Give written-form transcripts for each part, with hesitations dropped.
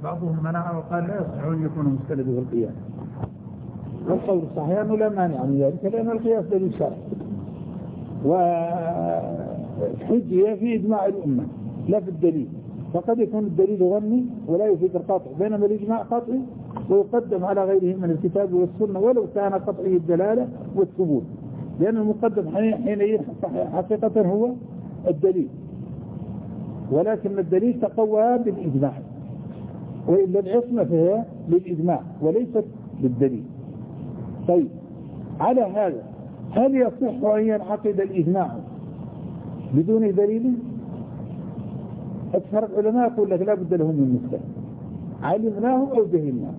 بعضهم منع وقال لا يصح أن يكون مستند في القياس، والقول الصحيح أنه لا مانع من ذلك لأن القياس دليل شرعي وحجية في إجماع الأمة لا في الدليل، فقد يكون الدليل ظني ولا يفيد القطع، بينما الإجماع قطعي ويقدم على غيره من الكتاب والسنة ولو كان قطعي الدلالة والثبوت، لأن المقدم حين حقيقة هو الدليل، ولكن الدليل تقوى بالإجماع، وإلا العصمة فيها للإجماع وليست بالدليل. طيب على هذا هل يصح أن ينعقد الإجماع بدون دليل؟ أكثر العلماء يقول لك لا بد لهم من مثال علمناه أو جهلناه،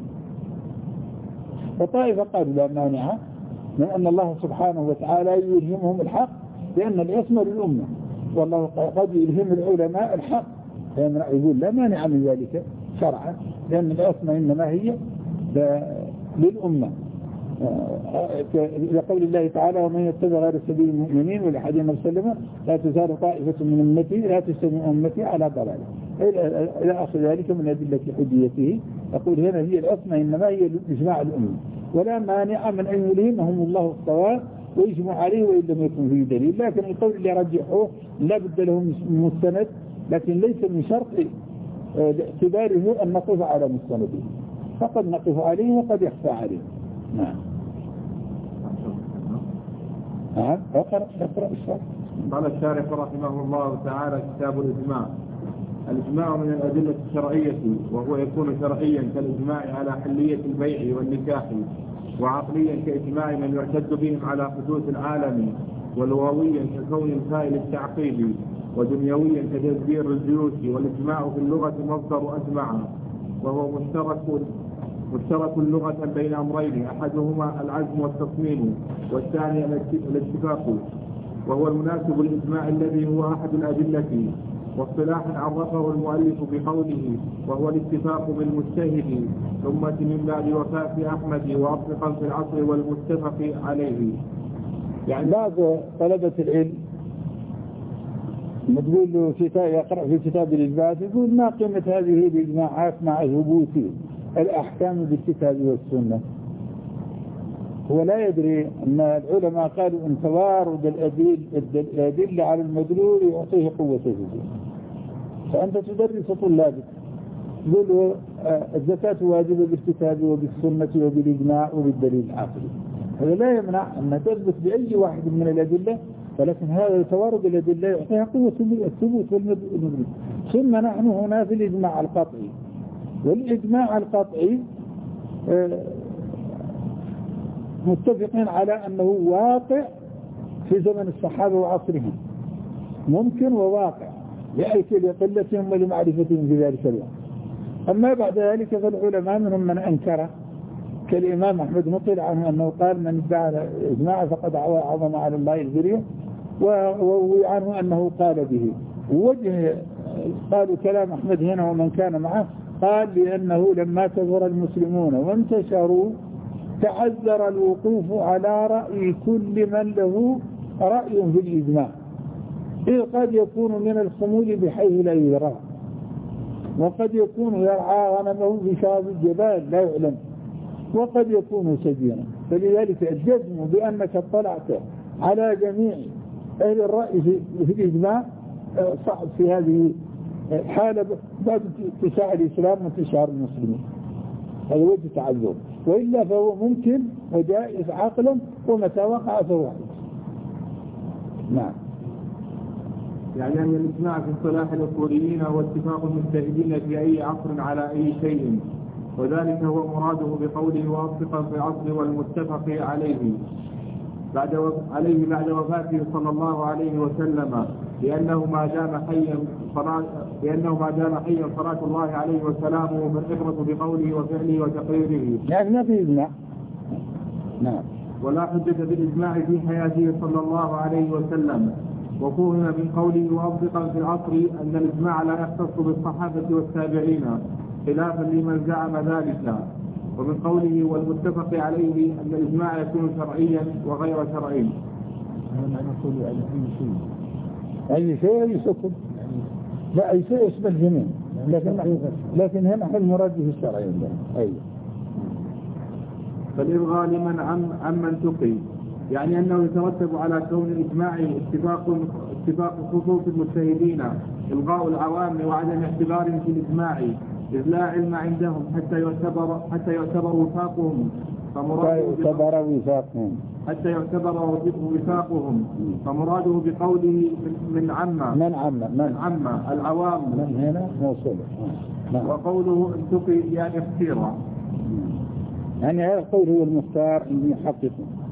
وطائفة قالوا لا مانع من أن الله سبحانه وتعالى يلهمهم الحق لأن العصمة للأمة، والله قد يلهم العلماء الحق، يقول لا مانع من ذلك شرعا لأن العصمة إنما هي للأمة، لقول الله تعالى ومن يتبع غير سبيل المؤمنين ولحديث النبي صلى الله عليه وسلم لا تزال طائفة من أمتي لا تجتمع أمتي على ضلالة إلى آخر ذلك من أدلة حجيته. يقول هنا هي العصمة إنما هي إجماع الأمة، ولا مانع من أن يلهمهم الله الصواب ويجمع عليه وإن لم يكن فيه دليل، لكن القول اللي رجحوه لا بد لهم مستند، لكن ليس من شرط اعتباره أن نقف على مستنده، فقد نقف عليه وقد يخفى عليه. نعم. اقرأ الشرح. قال الشارح رحمه الله تعالى كتاب الإجماع. الإجماع من الأدلة الشرعية، وهو يكون شرعيا كالإجماع على حلية البيع والنكاح، وعقليا كإجماع من يعتد بهم على حدوث العالم، ولغويا ككون الفاعل التعقيد، ودنيويا كتدبير الجيوش. والإجماع في اللغة مصدر أجمع، وهو مشترك اللغة بين أمرين أحدهما العزم والتصميم والثاني الاتفاق، وهو المناسب للإجماع الذي هو أحد الأدلة. واصطلاحا عرفه المؤلف بقوله وهو الاتفاق بالمجتهد ثم من بعد وفاة أحمد وأطلقا في العصر والمتفق عليه. يعني بعض طلبة العلم تقول له يقرأ في كتاب الإثبات يقول ما قيمة هذه الإجماعات مع ثبوت الأحكام بالكتاب والسنة؟ هو لا يدري أن العلماء قالوا أن توارد الأدلة على المدلول يعطيه قوة الدليل. فأنت تدرس طلابك تقول له الزكاة واجبة بالكتاب وبالسنة وبالإجماع وبالدليل العقلي، هذا لا يمنع أن تثبت بأي واحد من الأدلة، ولكن هذا توارد الأدلة يعطيها قوة الثبوت والمدلول. ثم نحن هنا في الإجماع القطعي، والإجماع القطعي متفقين على أنه واقع في زمن الصحابة وعصرهم، ممكن وواقع لقلتهم ولمعرفتهم في ذلك الوقت. أما بعد ذلك فالعلماء منهم من أنكر، كالإمام أحمد نقل عنه أنه قال من ادعى إجماع فقد عظم على الله الذرية، وروي عنه أنه قال به. ووجه قالوا كلام أحمد هنا ومن كان معه، قال لأنه لما كثر المسلمون وانتشروا تعذر الوقوف على رأي كل من له رأي في الإجماع، إذ قد يكون من الخمول بحيث لا يرى، وقد يكون يرعى غنمه في شعب الجبال لا يعلم، وقد يكون سجينا. فلذلك الجزم بأنك اطلعت على جميع أهل الرأي في الإجماع صعب في هذه الحالة بعد اتساع الإسلام وانتشار المسلمين، هذا وجه تعذر، وإلا فهو ممكن وجائز عقلا ومتى وقع فهو حدث. نعم. يعني أن الإجماع في اصطلاح الأصوليين هو اتفاق المجتهدين في أي عصر على أي شيء، وذلك هو مراده بقوله واصفا في العصر والمتفق عليه بعد وفاته صلى الله عليه وسلم، لأنه ما دام حيا صلاة الله عليه وسلامه فالعبرة بقوله وفعله وتقريره. يعني ما في إجماع. نعم. ولا حجة بالإجماع في حياته صلى الله عليه وسلم. وفهم من قوله واصفا في العصر أن الإجماع لا يختص بالصحابة والتابعين خلافا لمن زعم ذلك. ومن قوله والمتفق عليه أن الإجماع يكون شرعيا وغير شرعي. أنا أقول أي شيء يسكن، لا أي شيء اسم الجميع، لكن هنا المراد به الشرعي. أيوة. فالإلغاء لمن عمن تقي، يعني أنه يترتب على كون الإجماع اتفاق خصوص المجتهدين، إلغاء العوام وعدم اعتبارهم في الإجماع، إذ لا علم عندهم حتى يعتبر وفاقهم، فمراده بقوله من عم العوام من هنا موصول. وقوله انتقي يعني اختيرا، يعني هذا القول هو المختار المحقق.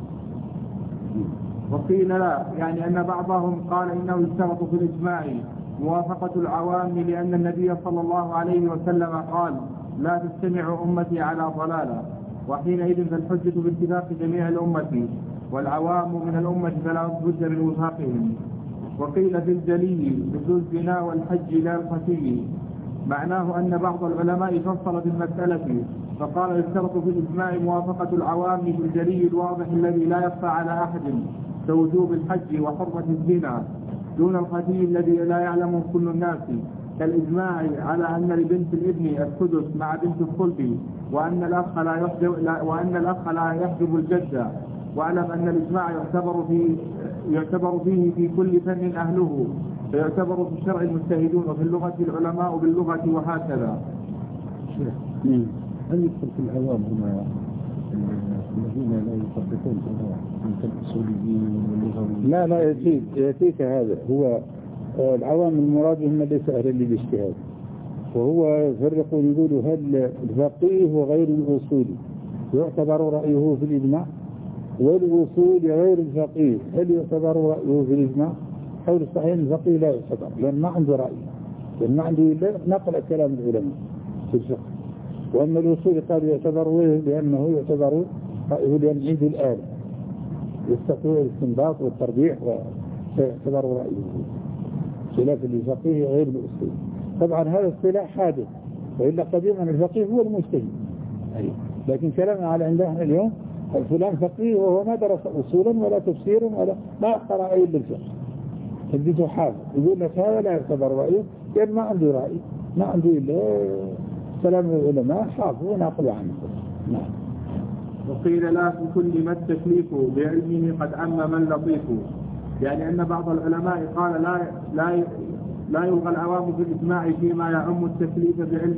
وقيل لا، يعني أن بعضهم قال إنه يشترط في الإجماع موافقة العوام، لأن النبي صلى الله عليه وسلم قال لا تجتمع أمتي على ضلالة، وحينئذ فالحجة باتفاق جميع الأمة، والعوام من الأمة فلا بد من وفاقهم. وقيل في الجلي مثل الزنا والحج لا الخفي، معناه أن بعض العلماء فصل في المسألة فقال يشترط في الإجماع موافقة العوام في الجلي الواضح الذي لا يخفى على أحد كوجوب الحج وحرمة الزنا، دون الخفي الذي لا يعلمه كل الناس، كالإجماع على أن لبنت الابن السدس مع بنت الصلب، وأن الأخ لا يحجب الجدة. واعلم أن الإجماع يعتبر فيه في كل فن أهله، فيعتبر في الشرع المجتهدون، وفي اللغة العلماء باللغة، وهكذا. هل يدخل في العوام هنا الذين لا يطبقون من الأصوليين واللغويين؟ لا يأتيك هذا. هو العوام المراد هم ليس أهلا للاجتهاد، وهو يفرقون يقولوا هل الفقيه وغير الأصولي يعتبر رأيه في الإجماع، والأصولي غير الفقيه هل يعتبر رأيه في الإجماع؟ حول الصحيح الفقيه لا يعتبر، لأن ما عنده رأي، لأن ما عنده نقل كلام العلماء في الفقه. وأما الأصولي قال يعتبر لأنه يعتبر رأيه لأن عنده الآلة يستطيع الاستنباط والترجيح ويعتبر رأيه، خلاف الفقيه غير الأصولي. طبعا هذا اصطلاح حادث، وإلا قديما الفقيه هو المجتهد، لكن كلامنا على عندنا اليوم فلان فقيه وهو ما درس أصولا ولا تفسيرا ولا ما قرأ أي بالفقه، حديثه حافظ، يقول لك هذا لا يعتبر رأيه لأن ما عنده رأي، ما عنده إلا كلام العلماء حافظ ونقل عنه. نعم. وقيل لا في كل ما التكليف بعلمه قد عم من لطيف، يعني أن بعض العلماء قال لا يلغى العوام في الإجماع فيما يعم التكليف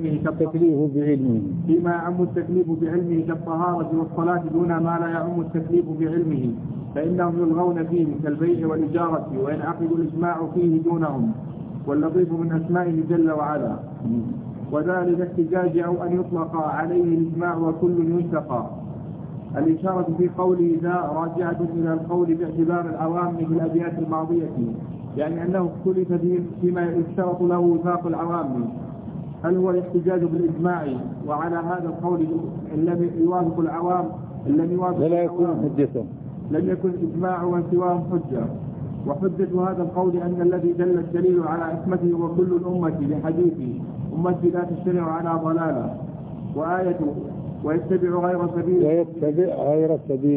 بعلمه كالطهارة والصلاة دون ما لا يعم التكليف بعلمه، فإنهم يلغون فيه كالبيع والإجارة، وينعقد الإجماع فيه دونهم، واللطيف من أسمائه جل وعلا. وذلك احتجاج أو أن يطلق عليه الإجماع وكل ينتقى. الإشارة في قوله ذا راجعة إلى القول باعتبار العوام في الأبيات الماضية، يعني أنه اختلف فيما يشترط له وفاق العوام، هل هو الاحتجاج بالإجماع وعلى هذا القول الذي يوافق العوام لم يكن إجماع وانسواهم حجة. وحجة هذا القول أن الذي دل الدليل على عصمته وكل الأمة لحديثه أمتي لا تجتمع على ضلالة، وآية ويتبع غير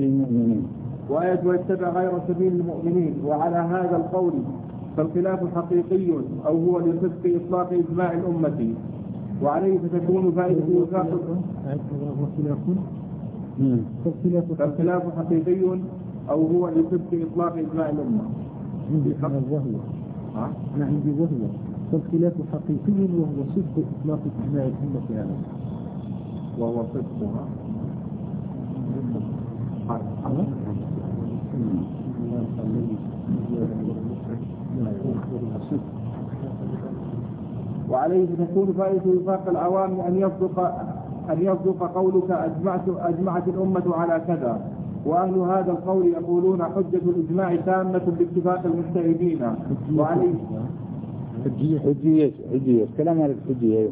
سبيل المؤمنين، وعلى هذا القول فالخلاف حقيقي أو هو لصدق إطلاق إجماع الأمة، وعليه فتكون فائدة وفاق. فالخلاف حقيقي أو هو لصدق إطلاق إجماع الأمة. عندي وهو فالخلاف حقيقي وهو صدق إطلاق إجماع الأمة يعني. وهو صدقها وعليه تكون فائدة وفاق العوام أن يصدق قولك أجمعت الأمة على كذا، وأهل هذا القول يقولون حجة الإجماع تامة باتفاق المجتهدين. وعليه حجية كلام على الحجية.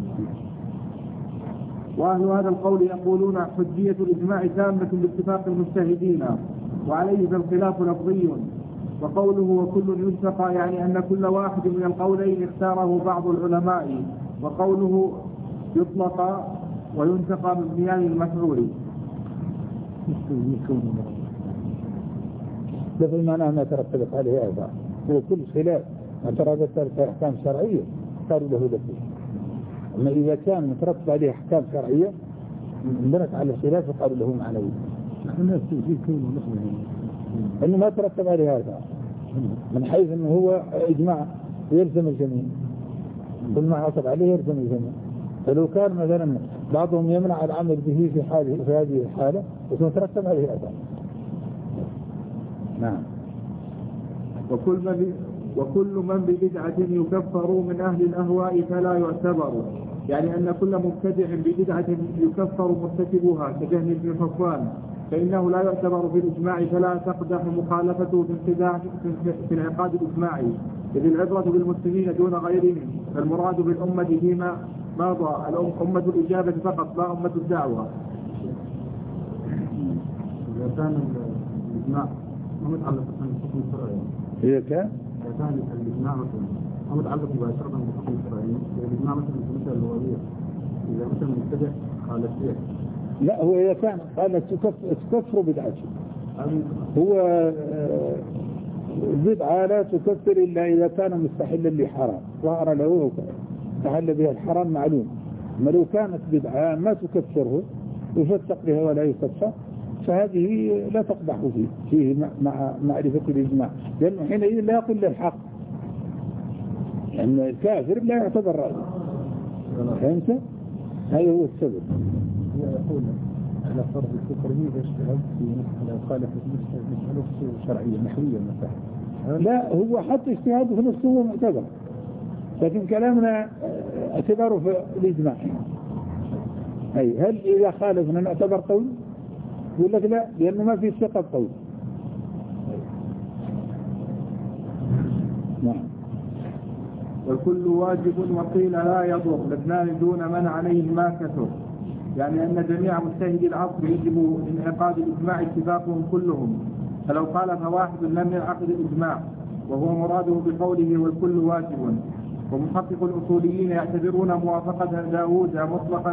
وأهل هذا القول يقولون حجية الإجماع تامة باتفاق المجتهدين، وعليه فالخلاف لفظي. وقوله وكل ينتقى يعني أن كل واحد من القولين اختاره بعض العلماء، وقوله يطلق وينتقى من بيان المفعول. لفظ معناه ما ترتبط عليه هذا، هو كل خلاف ما ترتبط أحكام شرعية صار له لفظ. أما إذا كان مترتب عليه أحكام شرعية بنت على الخلاف وقالوا له معنوي. الناس في كونه نحن إنه ما ترتب عليه هذا من حيث إنه هو إجماع يلزم الجميع، كل ما حصل عليه يلزم الجميع. فلو كان مثلا بعضهم يمنع العمل به في هذه الحالة يكون ترتب عليه هذا. نعم. وكل من ببدعة يكفر من أهل الأهواء فلا يعتبر، يعني أن كل مبتدع ببدعة يكفر مرتكبها كجهل بن صفوان فإنه لا يعتبر في الإجماع، فلا تقدح مخالفته في العقاد الإجماعي، إذ العبرة بالمسلمين دون غيرهم، فالمراد بالأمة فيما مضى أمة الإجابة فقط لا أمة الدعوة. إذا كان الإجماع ما متعلق بالحكم الشرعي، إذا كان الإجماع مثلا ما متعلق مباشرة بالحكم الشرعي، الإجماع مثلا في مثل اللغوية إذا مثلا مبتدع خالف فيه. لا، هو إذا كان قال تكفر بدعته، هو بدعة لا تكفر إلا إذا كان مستحلا لحرام ظهر له استحل بها الحرام معلوم. أما لو كانت بدعة ما تكفره يفتق بها ولا يكفر فهذه لا تقدح فيه مع معرفة الإجماع، لأنه حينئذ لا يقل الحق، لأن يعني الكافر لا يعتبر رأيه. فهمت؟ هذا هو السبب. يقول على فرض الكفرية يجتهد في مسألة خالفت مسألة شرعية نحوية مثلا. لا، هو حتى اجتهاده في نفسه هو معتبر، لكن كلامنا اعتباره في الإجماع. أي هل إذا خالفنا نعتبر قول؟ يقول لك لا، لأنه ما في ثقة قول. نعم. والكل واجب وقيل لا يضر، الاثنان دون من عليه ما كثر، يعني أن جميع مجتهدي العصر يجب انعقاد الإجماع اتفاقهم كلهم، فلو خالف واحد لم ينعقد الإجماع، وهو مراده بقوله والكل واجب. ومحقق الأصوليين يعتبرون موافقة داوود مطلقا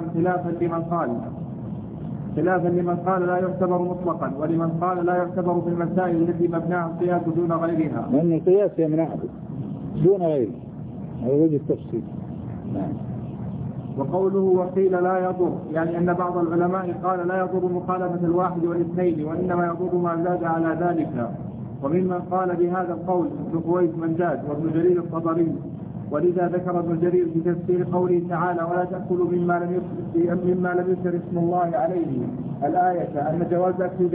خلافا لمن قال لا يعتبر مطلقا، ولمن قال لا يعتبر في المسائل التي مبناها القياس دون غيرها، لأن القياس يمنعه دون غيره، هذا وجه التفصيل. نعم. وقوله وقيل لا يضر، يعني أن بعض العلماء قال لا يضر مخالفة الواحد والاثنين، وإنما يضر ما زاد على ذلك. وممن قال بهذا القول ابن قويس منجاد وابن جرير الطبري، ولذا ذكر ابن جرير في تفسير قوله تعالى ولا تأكلوا مما لم يذكر اسم الله عليه الآية أن جواز أكل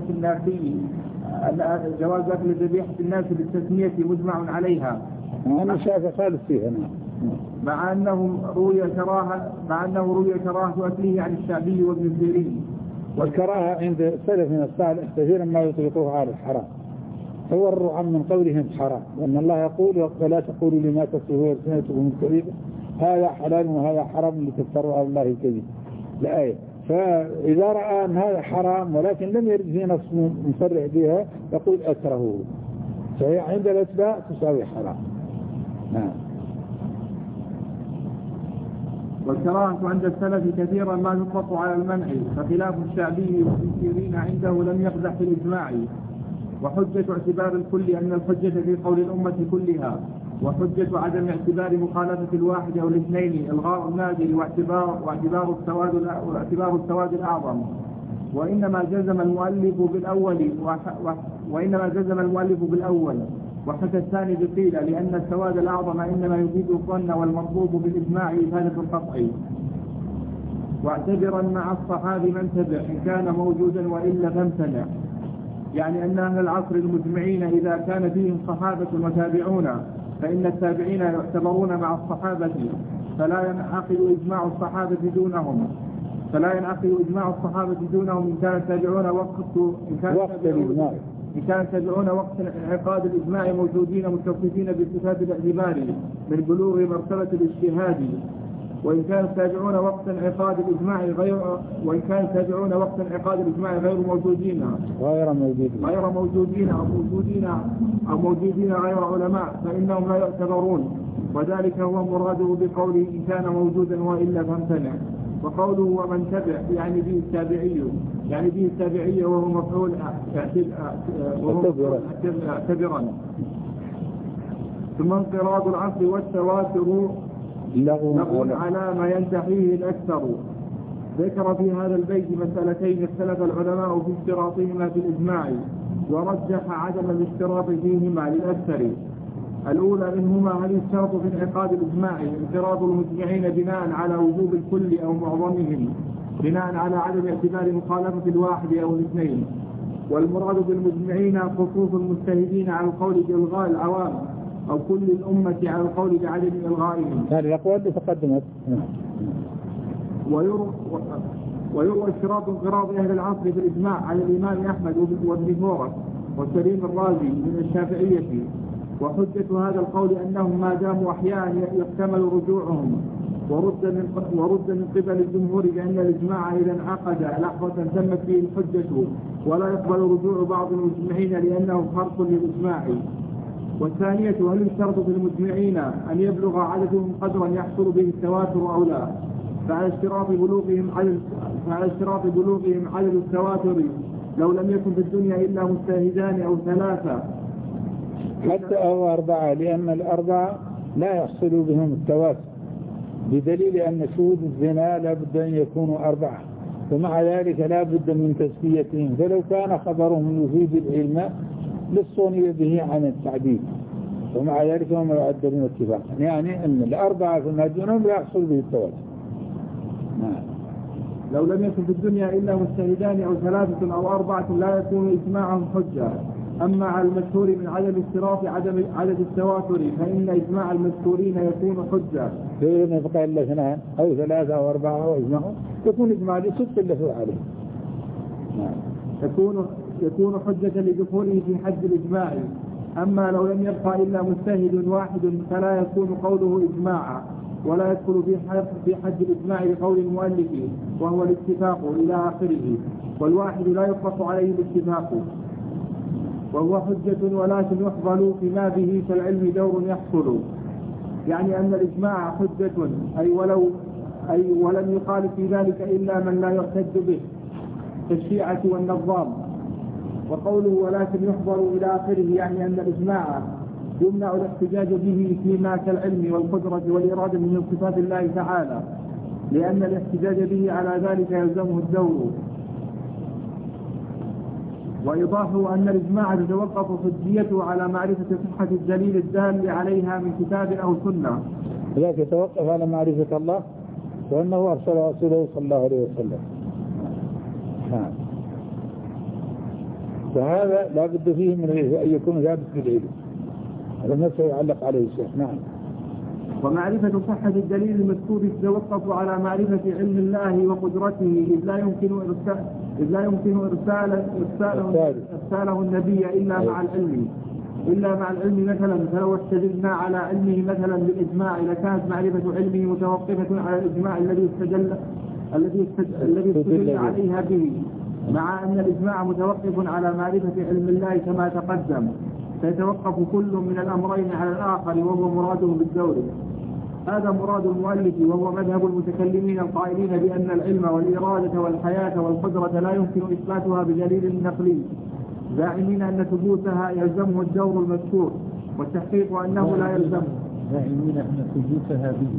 ذبيحة الناس بالتسمية مجمع عليها، أنا شايف خالف فيها. مع أنه روي كراهة أكله عن الشعبي وابن الزيرين. والكراهة عند سلف من الصالح كثيرا ما يطلقوها على الحرام، توروا عن من قولهم حرام، وأن الله يقول ولا تقولوا لما تصفه ألسنتكم الكذب هذا حلال وهذا حرام لتفتروا على الله الكذب الآية. فإذا رأى أن هذا حرام ولكن لم يرد فيه نص مصرح بها يقول أكرهه، فهي عند الأتباع تساوي حرام. نعم. والكراهة عند السلف كثيرا ما يطلق على المنع، فخلاف الشعبي والسيرين عنده لم يقدح في الإجماع. وحجة اعتبار الكل أن الحجة في قول الأمة كلها، وحجة عدم اعتبار مخالفة الواحد أو الاثنين إلغاء النادر واعتبار السواد الأعظم. وإنما جزم المؤلف بالأول وحكى الثاني بقيل، لأن السواد الأعظم إنما يفيد الظن والمطلوب بالإجماع إفادة القطع. واعتبرا مع الصحابي من تبع إن كان موجودا وإلا فامتنع، يعني أن أهل العصر المجمعين إذا كان فيهم صحابة وتابعون فإن التابعين يعتبرون مع الصحابة، فلا ينعقد إجماع الصحابة دونهم إن كان التابعون وقت انعقاد الإجماع موجودين متصفين بصفات الاعتبار من بلوغ مرتبة الاجتهاد، وإن كان التابعون وقت انعقاد الإجماع غير موجودين غير علماء فإنهم لا يعتبرون، وذلك هو مراده بقوله إن كان موجودا وإلا فامتنع. وقوله ومن تبع يعني به التابعية وهو مفعول اعتبرا. ثم انقراض العصر والتواتر لغو على ما ينتحيه الأكثر. ذكر في هذا البيت مسألتين اختلف العلماء في اشتراطهما في الإجماع، ورجح عدم الاشتراط فيهما للأكثر. الأولى منهما هل يشترط في انعقاد الإجماع انفراد المجمعين بناء على وجوب الكل أو معظمهم بناء على عدم اعتبار مخالفة الواحد أو الاثنين، والمراد بالمجمعين خصوص المجتهدين على القول بإلغاء العوام أو كل الأمة على القول بعدم إلغائهم. هذه الأقوال اللي تقدمت. ويروى اشتراط انقراض أهل العصر في الإجماع على الإمام أحمد وابن فورة وسليم الرازي من الشافعية، وحجة هذا القول أنهم ما داموا أحياء يحتمل رجوعهم، ورد من قبل الجمهور بأن الإجماع إذا انعقد لحظة تمت فيه الحجة ولا يقبل رجوع بعض المجمعين لأنه خرق للإجماع. والثانية هل يشترط في المجمعين أن يبلغ عددهم قدرا يحصل به التواتر أو لا، فعلى اشتراط بلوغهم عدد التواتر لو لم يكن في الدنيا إلا مجتهدان أو ثلاثة حتى أو أربعة، لأن الأربعة لا يحصل بهم التواتر، بدليل أن شهود الزنا لا بد أن يكونوا أربعة، ومع ذلك لا بد من تزكيتهم، فلو كان خبرهم يفيد العلم للصوني به عن التعديل، ومع ذلك هم يعدلون اتفاقا، يعني أن الأربعة فيما دونهم لا يحصل به التواتر. لو لم يكن في الدنيا إلا مجتهدان أو ثلاثة أو أربعة لا يكون إجماعهم حجة. أما على المشهور من عدم اشتراط عدد التواتر فإن إجماع المذكورين يكون حجة. لو لم يبقى إلا اثنان أو ثلاثة أو أربعة أو إجماعهم يكون إجماع لصدق اللفظ عليه. يكون حجة لدخوله في حد الإجماع. أما لو لم يبقى إلا مجتهد واحد فلا يكون قوله إجماعا، ولا يدخل في حد الإجماع لقول المؤلف وهو الاتفاق إلى آخره، والواحد لا يطلق عليه الاتفاق، وهو حجة ولكن يحضل فيما به كالعلم دور يحصل. يعني أن الإجماع حجة أي ولم يقال في ذلك إلا من لا يحتج به كالشيعة والنظام. وقوله ولكن يحضر إلى آخره يعني أن الإجماع يمنع الاحتجاج به فيما كالعلم والقدرة والإرادة من صفات الله تعالى، لأن الاحتجاج به على ذلك يلزمه الدور. وإيضاحه أن الإجماع تتوقف حجيته على معرفة صحة الدليل الدال عليها من كتاب أو سنة. لذلك يتوقف على معرفة الله وأنه أرسل رسوله صلى الله عليه وسلم. فهذا لا بد فيه من أن يكون ثابت بالعلم، هذا ما سيعلق عليه الشيخ. نعم. ومعرفة صحة الدليل المذكور تتوقف على معرفة علم الله وقدرته، إذ لا يمكن إرساله النبي إلا مع العلم مثلا. فلو استدلنا على علمه مثلا بالإجماع لكانت معرفة علمه متوقفة على الإجماع الذي استدل عليها به، مع أن الإجماع متوقف على معرفة علم الله كما تقدم، فيتوقف كل من الأمرين على الآخر وهو مراده بالدور. هذا مراد المؤلف وهو مذهب المتكلمين القائلين بأن العلم والإرادة والحياة والقدرة لا يمكن إثباتها بدليل نقلي، زاعمين أن ثبوتها يلزمه الدور المذكور، والتحقيق أنه لا يلزمه. زاعمين أن ثبوتها به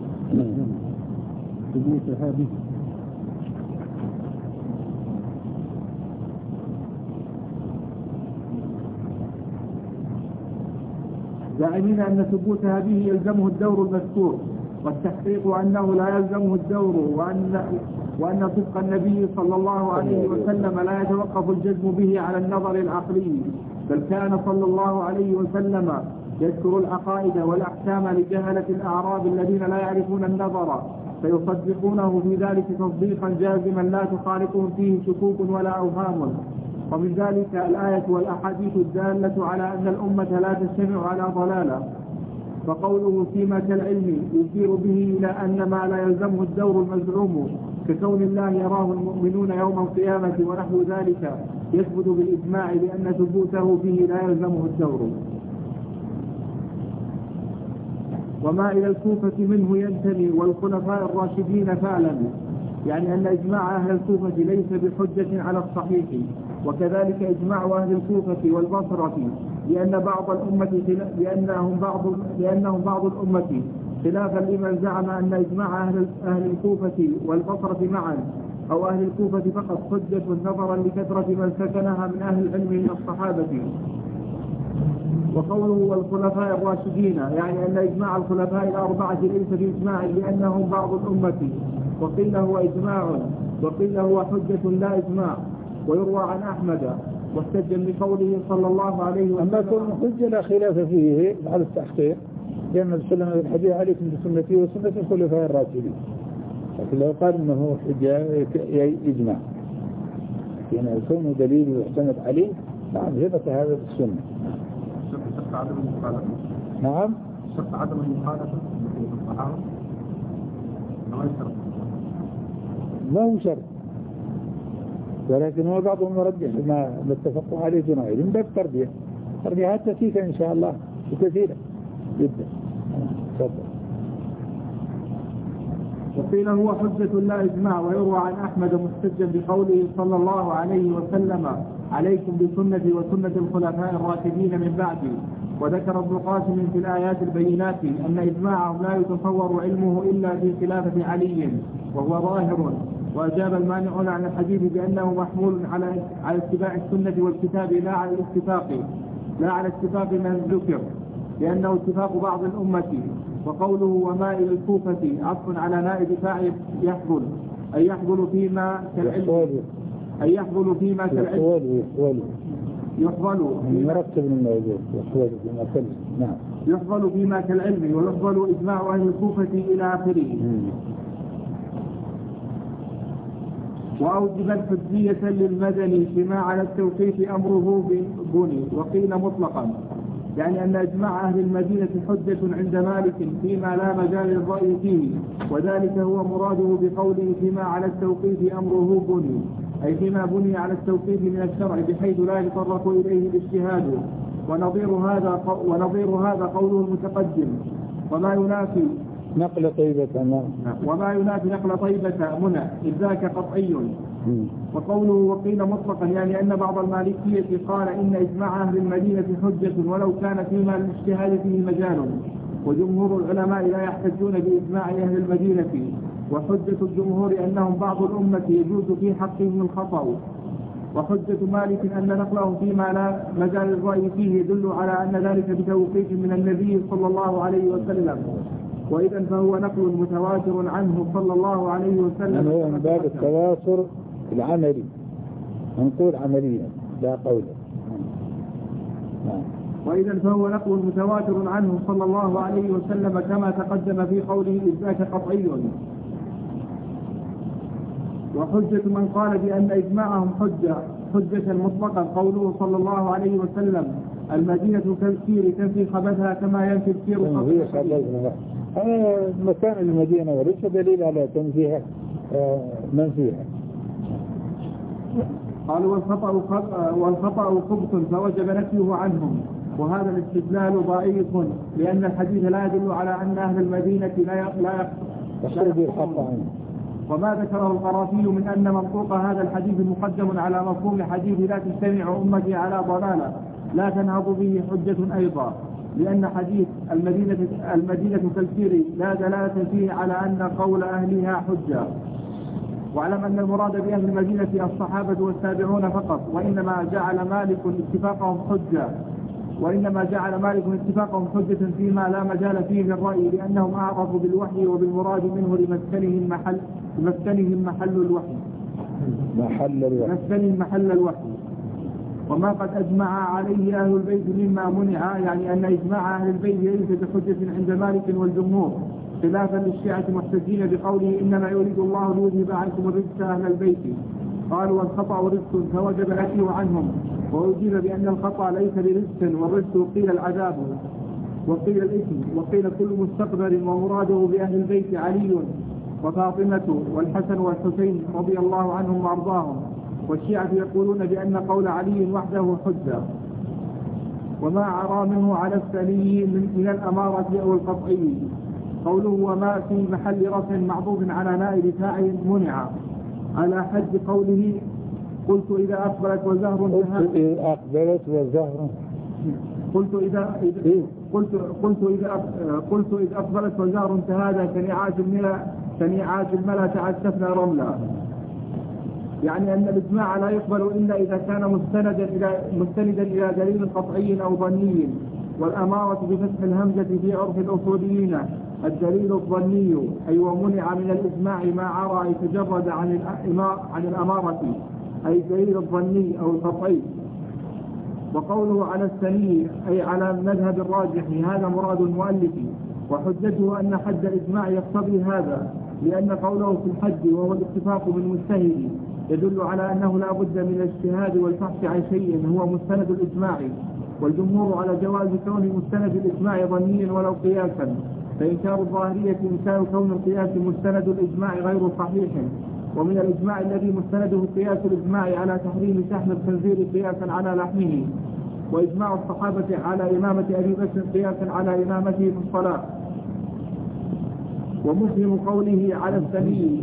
زاعمين أن ثبوتها به يلزمه الدور المذكور، والتحقيق أنه لا يلزمه الدور، وأن صدق النبي صلى الله عليه وسلم لا يتوقف الجزم به على النظر العقلي، بل كان صلى الله عليه وسلم يذكر العقائد والأحكام لجهلة الأعراب الذين لا يعرفون النظر، فيصدقونه في ذلك تصديقا جازما لا تخالطهم فيه شكوك ولا أوهام. ومن ذلك الآية والأحاديث الدالة على أن الأمة لا تجتمع على ضلالة. فقوله فيما كالعلم يشير به إلى أن ما لا يلزمه الدور المزعوم ككون الله يراه المؤمنون يوم القيامة ونحو ذلك يثبت بالإجماع لأن ثبوته فيه لا يلزمه الدور. وما إلى الكوفة منه ينتمي والخلفاء الراشدين فعلا، يعني أن إجماع أهل الكوفة ليس بحجة على الصحيح، وكذلك إجماع أهل الكوفة والبصرة لأنهم بعض الأمة خلافا لمن زعم أن إجماع أهل الكوفة والبصرة معا أو أهل الكوفة فقط حجة نظرا لكثرة من سكنها من أهل العلم من الصحابة. وقوله والخلفاء الراشدين يعني أن إجماع الخلفاء الأربعة ليس بإجماع لأنهم بعض الأمة، وقيل هو إجماع وقيل هو حجة لا إجماع. ويروى عن أحمد واحتج بقوله صلى الله عليه وسلم أما كل حجة لا خلاف فيه على التحقيق، لأن السلام الحديث عليكم بسنتي وسنة الخلفاء الراشدين، لكن لو قال إنه حجة إجماع يعني يكون دليل يعتمد عليه، نعم ثبت هذا بالسنة. شرط عدم المخالفة. نعم شرط عدم المخالفة في الصحابة ما هو شرط، ولكن هو بعضهم يرجح ما اتفقوا عليه جماعي من باب تربية تكيفة إن شاء الله وكثيرة جدا. تفضل. وقيل هو حجة لا إجماع. ويروى عن أحمد محتجا بقوله صلى الله عليه وسلم عليكم بسنتي وسنة الخلفاء الراشدين من بعدي. وذكر ابن قاسم في الآيات البينات أن إجماعهم لا يتصور علمه إلا في خلافة علي وهو ظاهر. وأجاب المانعون عن الحديث بأنه محمول على اتباع السنة والكتاب لا على اتفاق من ذكر، لأنه اتفاق بعض الأمة. وقوله وما إلى الكوفة عطف على نائب فاعل يحصل، أي يحصل فيما كالعلم، أي يحصل فيما كالعلم يحصل مرتب من الموضوع يحصل فيما كالعلم. نعم يحصل فيما كالعلم ويحصل إجماع أهل الكوفة إلى آخره. وأوجب الحجية للمدني فيما على التوقيف أمره بني. وقيل مطلقا يعني أن إجماع أهل المدينة حجة عند مالك فيما لا مجال للرأي فيه، وذلك هو مراده بقوله فيما على التوقيف أمره بني، أي فيما بني على التوقيف من الشرع بحيث لا يتطرق إليه الاجتهاد. ونظير هذا قوله المتقدم وما ينافي نقل طيبة منى إذ ذاك قطعي. وقوله وقيل مطلقا يعني أن بعض المالكية قال إن إجماع أهل المدينة حجة ولو كان فيما الاجتهاد فيه مجال. وجمهور العلماء لا يحتجون بإجماع أهل المدينة، وحجة الجمهور أنهم بعض الأمة يجوز في حقهم الخطأ. وحجة مالك أن نقله فيما لا مجال الرأي فيه يدل على أن ذلك بتوقيف من النبي صلى الله عليه وسلم، وإذا فهو نقل متواتر عنه صلى الله عليه وسلم. هو من باب التواتر العملي، نقول عمليا لا قولا. وإذا فهو نقل متواتر عنه صلى الله عليه وسلم كما تقدم في قوله إذ ذاك قطعي. وحجة من قال بأن إجماعهم حجة مطلقا قوله صلى الله عليه وسلم المدينة كالسير تنفي خبثها كما ينفي السير خبثها. مكان المدينة وليس دليل على تنفيها من فيها. قالوا والخطأ خبث فوجب نفيه عنهم، وهذا الاستدلال ضعيف لأن الحديث لا يدل على أن أهل المدينة لا يخطئون. وما ذكره القرافي من أن منطوق هذا الحديث مقدم على مفهوم حديث لا تجتمع أمتي على ضلالة لا تنهض به حجة أيضا، لأن حديث المدينة كالسير لا دلالة فيه على أن قول أهلها حجة. واعلم أن المراد بأهل المدينة الصحابة والتابعون فقط، وإنما جعل مالك اتفاقهم حجة فيما لا مجال فيه للرأي، لأنهم أعرفوا بالوحي وبالمراد منه لمسكنهم محل الوحي. وما قد أجمع عليه أهل البيت مما منع يعني أن إجماع أهل البيت ليس بحجة عند مالك والجمهور، خلافا للشيعة المحتجين بقوله إنما يريد الله ليذهب عنكم الرجس أهل البيت. قالوا والخطأ رزق فوجب نفيه عنهم، وأجيب بأن الخطأ ليس برزق، والرزق قيل العذاب وقيل الإثم وقيل كل مستقبل، ومراده بأهل البيت علي وفاطمة والحسن والحسين رضي الله عنهم وأرضاهم. والشيعة يقولون بأن قول علي وحده حجة، وما عرى منه على الثاني من الأمارة أو القطعي. قوله وما في محل رفع معطوف على نائب فاعل منع على حد قوله قلت إذا أقبلت وزهر قلت إذ أقبلت وزار تهادى كنعاج الملا تعسفنا رملا. يعني أن الإجماع لا يقبل إلا إذا كان مستندا إلى دليل قطعي أو ظني. والأمارة بفتح الهمزة في عرف الأصوليين الدليل الظني، أي ومنع من الإجماع ما عرى أي تجرد عن الأمارة، أي الدليل الظني أو القطعي. وقوله على السني أي على المذهب الراجح هذا مراد المؤلف، وحجته أن حد الإجماع يقتضي هذا، لأن قوله في الحد وهو الاتفاق بالمجتهد يدل على أنه لا بد من الاجتهاد والبحث عن شيء هو مستند الإجماع. والجمهور على جواز كون مستند الإجماع ظنيا ولو قياسا، فإنكار الظاهرية إنكار كون القياس مستند الإجماع غير صحيح. ومن الإجماع الذي مستنده قياس الإجماع على تحريم شحم الخنزير قياسا على لحمه، وإجماع الصحابة على إمامة أبي بكر قياسا على إمامته في الصلاة. ومفهم قوله على السني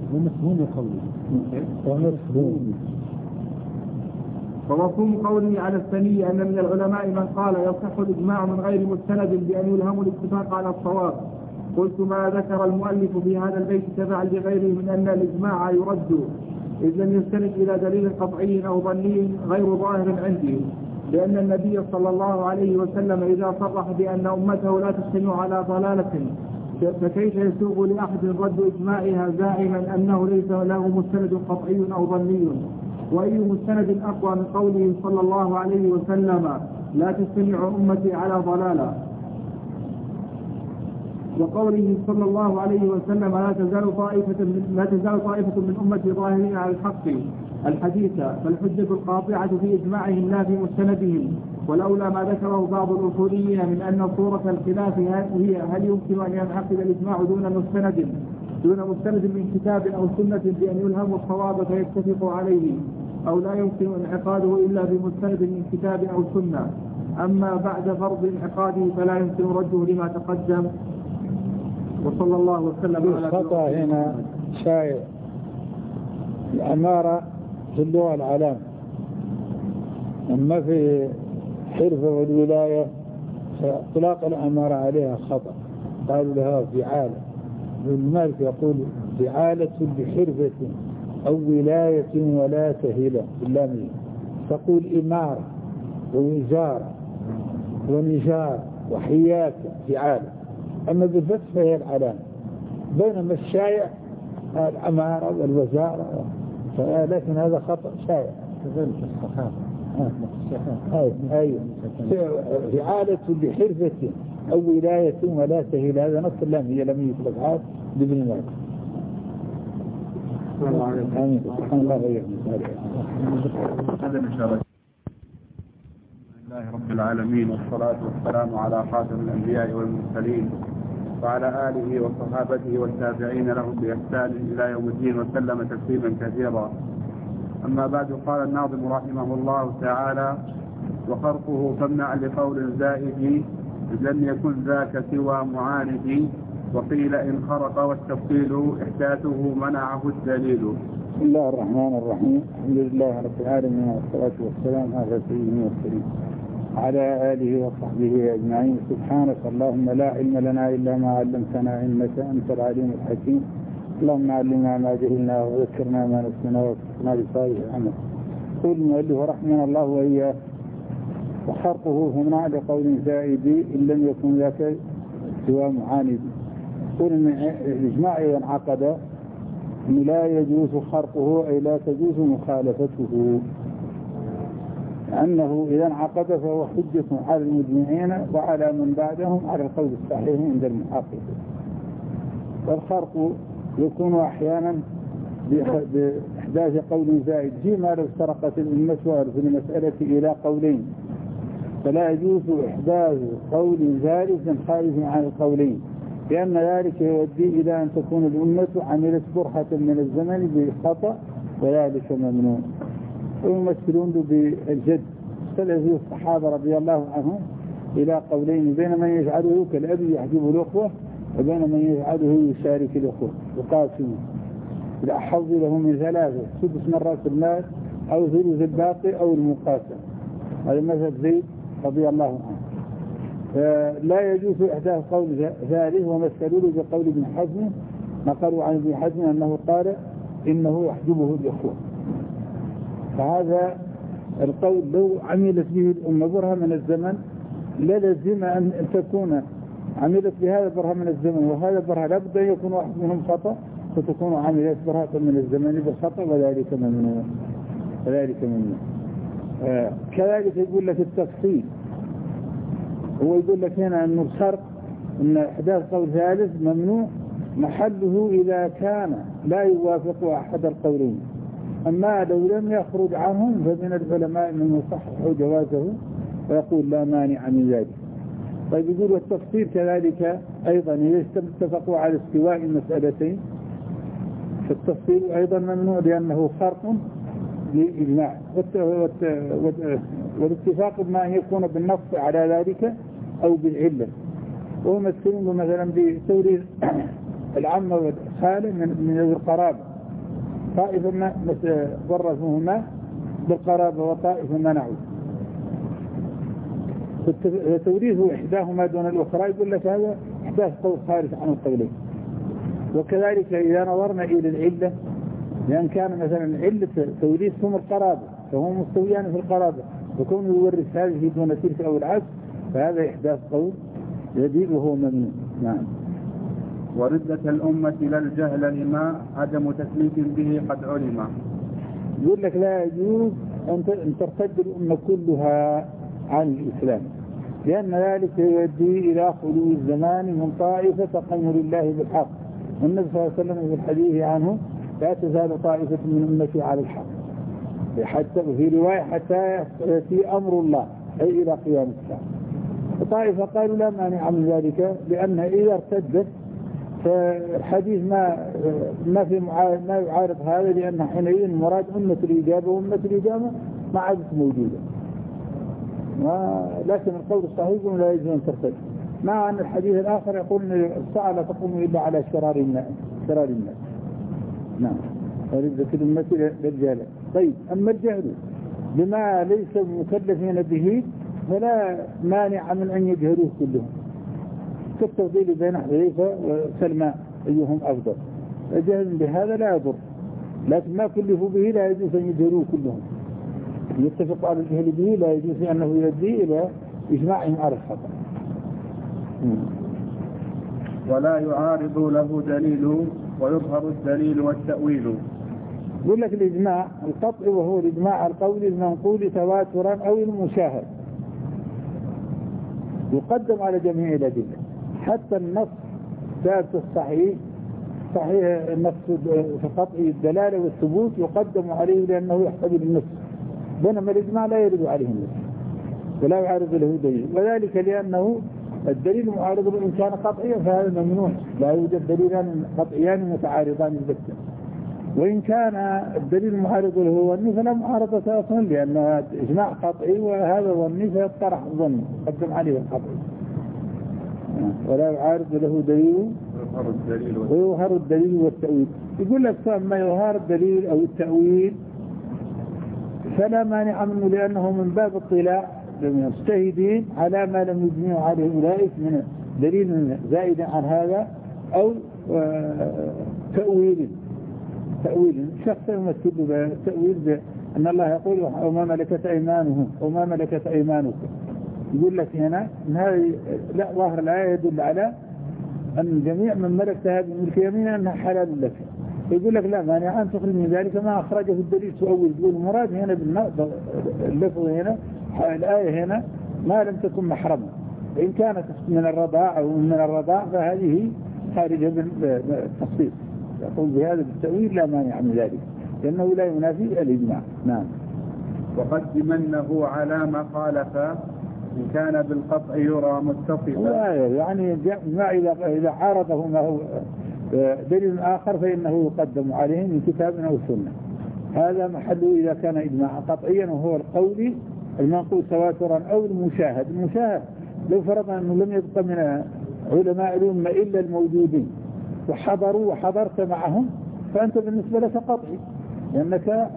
ومفهوم قوله على السني أن من العلماء من قال يصح الإجماع من غير مستند بأن يلهم الاتفاق على الصواب. قلت ما ذكر المؤلف في هذا البيت تبعا لغيره من أن الإجماع يرد إذ لم يستند إلى دليل قطعي أو ظني غير ظاهر عندي، لأن النبي صلى الله عليه وسلم إذا صرح بأن أمته لا تجتمع على ضلالة فكيف يسوغ لأحد رد إجماعها زاعما أنه ليس له مستند قطعي أو ظني؟ وأي مستند أقوى من قوله صلى الله عليه وسلم لا تجتمع أمتي على ضلالة، وقوله صلى الله عليه وسلم لا تزال طائفة من أمتي ظاهرين على الحق الحديث، فالحجة القاطعة في إجماعهم لا في مستندهم. ولولا ما ذكره بعض الأصوليين من أن صورة الخلاف هي هل يمكن أن ينعقد الإجماع دون مستند من كتاب أو سنة بأن يلهم الصواب فيتفق عليه، أو لا يمكن انعقاده إلا بمستند من كتاب أو سنة. أما بعد فرض انعقاده فلا يمكن رده لما تقدم. وصلى الله وسلم على خطأ هنا شائع. الأمارة في اللغة العلام، أما في حرفة والولاية فإطلاق الأمارة عليها خطأ، قالوا لها فعالة. المالك يقول فعالة بحرفة أو ولاية ولا تهلة باللامية، تقول إمارة ووزارة ونجار وحياك فعالة، أما بالفتح فهي العلام. بينما الشائع الأمارة والوزارة، لكن هذا خطأ شائع. كذلك الصحابة أيوة فعالة بحرفة أو ولاية ولا تهل، هذا نص اللامية لم يطلق عاد لابن مالك. آمين. سبحان الله هذا إن شاء الله. لله رب العالمين، والصلاة والسلام على خاتم الأنبياء والمرسلين وعلى آله وصحابته والتابعين لهم بإحسان إلى يوم الدين وسلم تسليما كثيرا. أما بعد، قال الناظم رحمه الله تعالى: وخرقه فامنع لقول زائد لم يكن ذاك سوى معاند، وقيل إن خرق والتفصيل إحداثه منعه الدليل. بسم الله الرحمن الرحيم. الحمد لله رب العالمين، والصلاة والسلام على سيدنا والسلام على آله وصحبه أجمعين. سبحانك اللهم لا علم لنا إلا ما علمتنا إنك أنت العليم الحكيم. اللهم علمنا ما جهلنا وذكرنا ما نسينا وفقنا بصالح العمل. قول المؤلف رحمنا الله وإياه: وخرقه فمنع لقول زائد إن لم يكن ذاك سوى معاند. قول الإجماع إذا انعقد لا يجوز خرقه أي لا تجوز مخالفته، لأنه إذا انعقد فهو حجة على المجمعين وعلى من بعدهم على القول الصحيح عند المحقق. والخرق يكون أحيانا بإحداث قول زائد، فيما لو سرقت الأمة في المسألة إلى قولين، فلا يجوز إحداث قول زائد خارج عن القولين، لأن ذلك يؤدي إلى أن تكون الأمة عملت برهة من الزمن بخطأ، وذلك ممنوع. ويمثلون بالجد سلفي الصحابة رضي الله عنهم إلى قولين، بين من يجعله كالأبي يحجب الأخوة، وبين من يجعله يشارك الأخوة وقاسمه. الأحظ له من ثلاثة: 6 مرات المال أو ثلث الباقي أو المقاسم. هذا مذهب زيد رضي الله عنه. فلا يجوز إحداث قول ثالث. ومثلوا له بقول ابن حزم، نقلوا عن ابن حزم أنه قال إنه يحجبه الإخوة. فهذا القول لو عملت به الأمة برهة من الزمن للزم أن تكون عملت بهذا برهة من الزمن وهذا برهة، لابد أن يكون واحد منهم خطأ فتكون عملت برهة من الزمن بالخطأ، وذلك ممنوع. كذلك يقول لك التفصيل، هو يقول لك هنا أن الخرق أن إحداث قول ثالث ممنوع محله إذا كان لا يوافق أحد القولين، أما لو لم يخرج عنهم فمن العلماء من يصحح جوازه ويقول لا مانع من ذلك. طيب يقول والتفصيل كذلك أيضا إذا اتفقوا على استواء المسألتين فالتفصيل أيضا ممنوع لأنه خرق للإجماع، والاتفاق ما أن يكون بالنص على ذلك أو بالعلة. ومثلون مثلا بتوريث العم والخالة من القرابة، طائفة ورثوهما بالقرابة وطائفة منعوا، فتوريث إحداهما دون الأخرى يقول لك هذا إحداث قول خارج عن القولين. وكذلك إذا نظرنا إلى العلة، لأن كان مثلا علة توريثهم القرابة فهم مستويان في القرابة، وكون يورث هذه دون تلك أو العكس فهذا إحداث قول جديد وهو ممنوع. نعم. وردة الأمة لا الجهل لما عدم تكليف به قد علم. يقول لك لا يجوز أن ترتد الأمة كلها عن الإسلام، لأن ذلك يؤدي إلى خلو الزمان من طائفة تقيم لله بالحق. والنبي صلى الله عليه وسلم في الحديث عنه لا تزال طائفة من أمتي على الحق، حتى في رواية حتى يأتي أمر الله أي إلى قيام الساعة. الطائفة قالوا لا مانع من ذلك، لأنها إذا ارتدت فالحديث ما يعارض هذا، لأن حينئذ مراد أمة الإجابة، وأمة الإجابة ما عادت موجودة. لكن القول الصحيح لا يجوز أن ترتد، مع أن الحديث الآخر يقول أن الساعة لا تقوم إلا على شرار الناس. نعم. ورد كل أمة للجهل. طيب أما الجهل بما ليس مكلفين به فلا مانع من أن يجهلوه كلهم، كالتفضيل بين حذيفة وسلمى أيهم أفضل. الجهل بهذا لا يضر، لكن ما كلفوا به لا يجوز أن يجهلوه كلهم. يتفق على الجهل به لا يجوز أنه يؤدي إلى إجماعهم على الخطأ. ولا يعارض له دليل ويظهر الدليل والتأويل. يقول لك الإجماع القطعي وهو الإجماع القولي المنقول تواترا أو المشاهد يقدم على جميع الأدلة، حتى النص ثابت الصحيح النص في قطعي الدلالة والثبوت يقدم عليه لأنه يحتمل النص، بينما الإجماع لا يرد عليه النص ولا يعارض له دليل، وذلك لأنه الدليل معارض إن كان قطعيا فهذا ممنوع، لا يوجد دليلان قطعيان متعارضان البتة. وإن كان الدليل معارض له ظني فلا معارضة أصلا، لأن إجماع قطعي وهذا ظني فيطرح الظن يقدم عليه القطعي، ولا يعارض له دليل ويظهر الدليل والتأويل. يقول لك فأما يظهر الدليل أو التأويل فلا مانع منه، لأنه من باب اطلاع للمجتهدين على ما لم يجمعوا عليه أولئك من دليل زائد عن هذا أو تأويل شخص يمثل بتأويل بأن الله يقول وما ملكت أيمانكم. يقول لك هنا إن هذه لا، ظاهر الآية يدل على أن جميع من ملك هذه الملك يمين أنها حلال لك. يقول لك لا مانع أن تخرج من ذلك ما أخرجه الدليل تؤول. يقول المراد هنا باللفظ هنا الآية هنا ما لم تكن محرمة، إن كانت من الرضاع أو من الرضاع فهذه خارجة بالتخصيص. يقول بهذا بالتأويل لا مانع من ذلك لأنه لا ينافي الإجماع. نعم. وقدمنه على ما خالف إن كان بالقطع يرى متصفا. يعني إذا عارضه ما هو دليل آخر فإنه يقدم عليه من كتاب أو سنة. هذا محله إذا كان إجماعا قطعيا وهو القول المنقول تواترا أو المشاهد. لو فرضنا أنه لم يبقى من علماء الأمة إلا الموجودين وحضرت معهم فأنت بالنسبة لك قطعي لأنك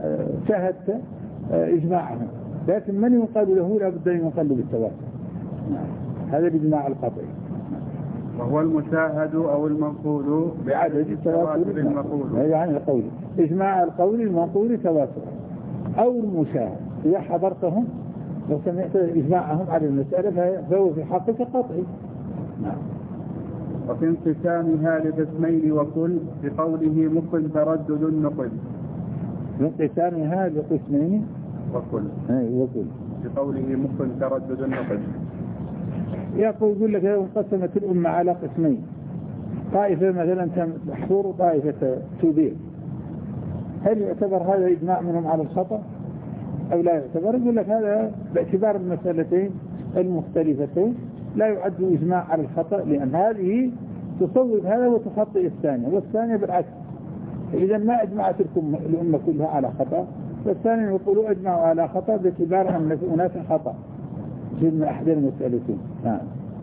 شاهدت إجماعهم، لكن من يقال له لا بد أن يقال بالتواتر. هذا الإجماع القطعي. وهو المشاهد أو المنقول بعدد تواتر المقول، يعني القول إجماع القول المنقول تواتر أو المشاهد إذا حضرتهم وسمعت إجماعهم على المسألة فهو في حقك قطعي. نعم. وفي انقسامها لقسمين وكل بقوله مقل تردد النقل. انقسامها لقسمين وكل بقوله مقل تردد النقل. يقول لك انقسمت الأمة على قسمين، طائفة مثلا تحضر وطائفة تبيع، هل يعتبر هذا إجماع منهم على الخطأ أو لا يعتبر؟ يقول لك هذا باعتبار المسألتين المختلفتين لا يعد إجماع على الخطأ، لأن هذه تصوب هذا وتخطئ الثانية، والثانية بالعكس. إذا ما أجمعت الأمة كلها على خطأ، والثانية يقولوا أجمعوا على خطأ باعتبار أن هناك خطأ في أحد المسألتين. نعم.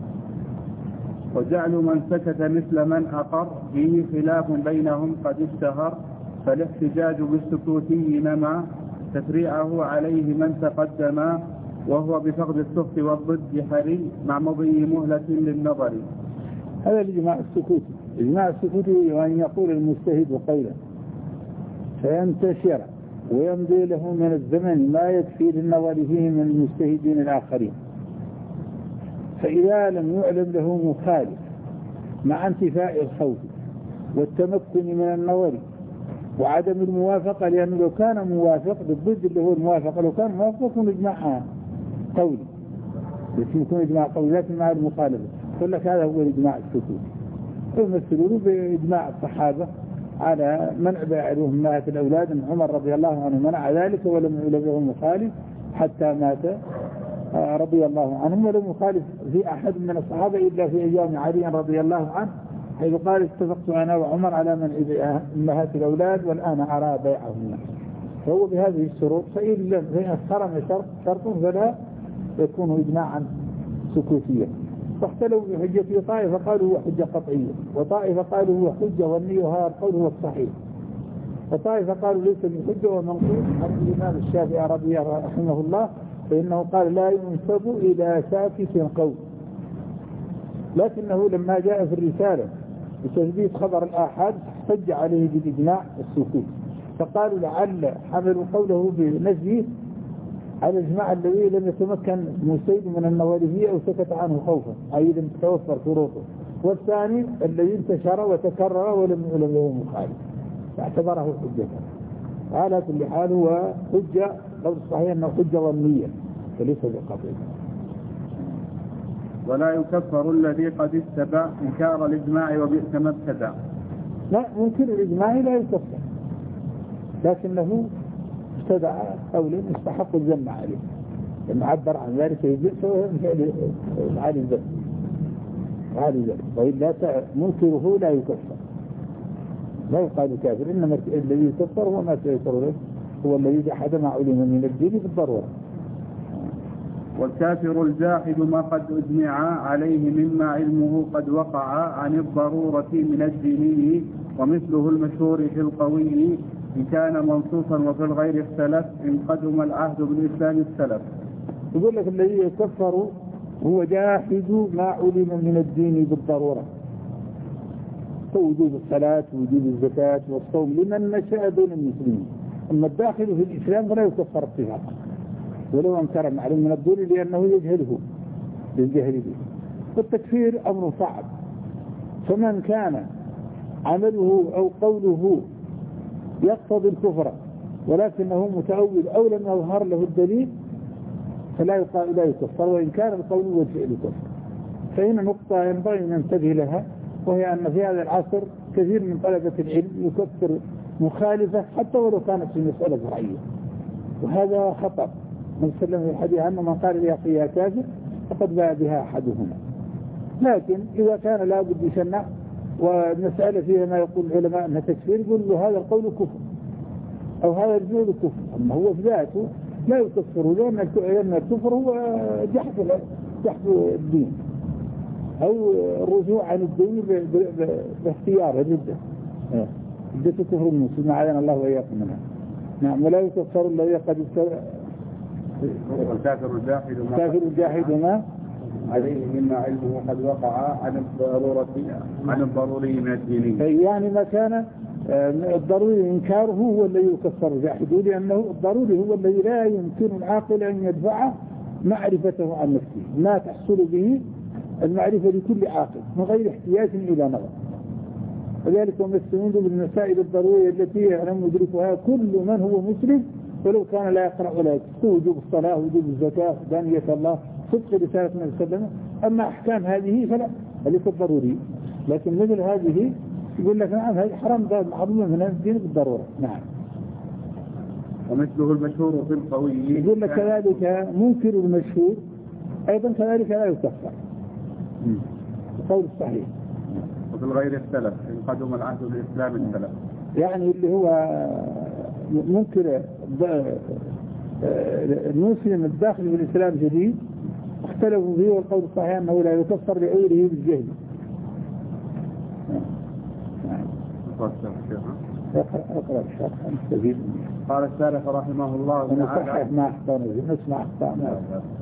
وجعل من سكت مثل من أقر فيه خلاف بينهم قد اشتهر، فالاحتجاج بالسكوتي نما تفريعه عليه من تقدم، وهو بفقد السخط والضد حري مع مضي مهلة للنظر. هذا الإجماع السكوتي. إجماع السكوتي وأن يقول المجتهد قولا فينتشر ويمضي له من الزمن ما يكفي للنظر فيه من المجتهدين الآخرين، فإذا لم يعلم له مخالف مع انتفاء الخوف والتمكن من النظر وعدم الموافقة، لأنه لو كان موافق بالضد اللي هو الموافقة، لو كان موافق يكون إجماع قولي، يكون إجماع قولي، لكن مع المخالفة يقول لك هذا هو الإجماع السكوتي. ويمثلونه بإجماع الصحابة على منع بيع أمهات الأولاد، أن عمر رضي الله عنه منع ذلك ولم يعلم له مخالف حتى مات رضي الله عنه، ولم يخالف في أحد من الصحابة إلا في أيام علي رضي الله عنه، حيث قال اتفقت أنا وعمر على منع أمهات الأولاد والآن أرى بيعهن. فهو بهذه الشروط، فإن خرم شرط فلا يكون إجماعا سكوتيا. فاختلوا بحجة، طائفة قالوا هو حجة قطعية، وطائفة قالوا هو حجة ظنية وهذا القول هو الصحيح، وطائفة قالوا ليس بحجة ومنقول عن الإمام الشافعي رحمه الله، فإنه قال لا ينسب إلى ساكت قول، لكنه لما جاء في الرسالة بتثبيت خبر الآحاد احتج عليه بالإجماع السكوت، فقالوا لعل حملوا قوله بنفيه على الإجماع الذي لم يتمكن المجتهد من النظر فيه أو سكت عنه خوفا، أي لم تتوفر شروطه، والثاني الذي انتشر وتكرر ولم يعلم له مخالف فاعتبره حجة. على كل حال هو حجة، قول الصحيح أنه حجة ظنية فليس بقطعي. ولا يكفر الذي قد اتبع إنكار الإجماع وبئس ما ابتدع. لا، منكر الإجماع لا يكفر، لكنه ابتدع قولا يستحق الذم عليه، لما عبر عن ذلك يجب سواء فعل عالي ذلك، وإلا منكره لا يكفر، لا يقال كافر، إنما الذي يكفر هو ما سيكفر له، هو الذي جحد ما علم من الدين بالضرورة. والكافر الجاحد ما قد أجمع عليه مما علمه قد وقع عن الضرورة من الديني، ومثله المشهور في القوي إن كان منصوصا وفي الغير اختلف إن قدم العهد بالإسلام السلف. يقول لك الذي يكفر هو جاحد ما علم من الدين بالضرورة، وجوب الصلاة ووجوب الزكاة والصوم لمن نشأ بين المسلمين، أما الداخل في الإسلام فلا يكفر اتفاقا ولو أنكر معلوم من الدين لأنه يجهله بالجهل به. والتكفير أمر صعب، فمن كان عمله أو قوله يقتضي الكفر ولكنه متأول أو لم يظهر له الدليل فلا يكفر، وإن كان القول والفعل كفر. فهنا نقطة ينبغي أن ننتبه لها، وهي أن في هذا العصر كثير من طلبة العلم يكفر مخالفة حتى ولو كانت في مسألة فرعية، وهذا خطأ. نسلم في الحديث عنه من قال لي فيها كافر فقد باع بها أحدهما. لكن إذا كان لا بد يشنع والمسألة فيها ما يقول العلماء أنها تكفير، يقول له هذا القول كفر أو هذا الفعل كفر، أما هو في ذاته لا يكفر، لأن الكفر هو جحد الدين أو الرجوع عن الدين باختيار الردة، ردة كفر المسلم عادنا الله وإياكم منها. نعم. ولا يكفر الذي قد الكافر الجاحد عليه مما علمه قد وقع عن الضروري من الدين. يعني ما كان الضروري إنكاره هو الذي يكفر جاحده، لأنه الضروري هو الذي لا يمكن العاقل أن يدفع معرفته عن نفسه، ما تحصل به المعرفة لكل عاقل من غير احتياج إلى نظر. وذلك هم يستمدون بالمسائل الضرورية التي يعلم يدركها كل من هو مسلم ولو كان لا يقرأ ولا يكتب، وجوب الصلاة، وجوب الزكاة، دانية الله، صدق رسالة النبي صلى الله عليه وسلم. أما أحكام هذه فلا، هذه الضروري. لكن مثل هذه يقول لك نعم هذه حرام، ده معلومة من الدين بالضرورة. نعم. ومثله المشهور في القوي. يقول لك كذلك منكر المشهور أيضا كذلك لا يكفر. القول الصحيح. وفي الغير اختلف إن قدم العهد بالإسلام اختلف. يعني اللي هو منكر المسلم الداخل في الإسلام جديد اختلفوا فيه، والقول الصحيح أنه لا يكفر لعذره بالجهل. اقرأ الشرح نستفيد. قال الشارح رحمه الله تعالى ما أخطأنا نسمع أخطأنا.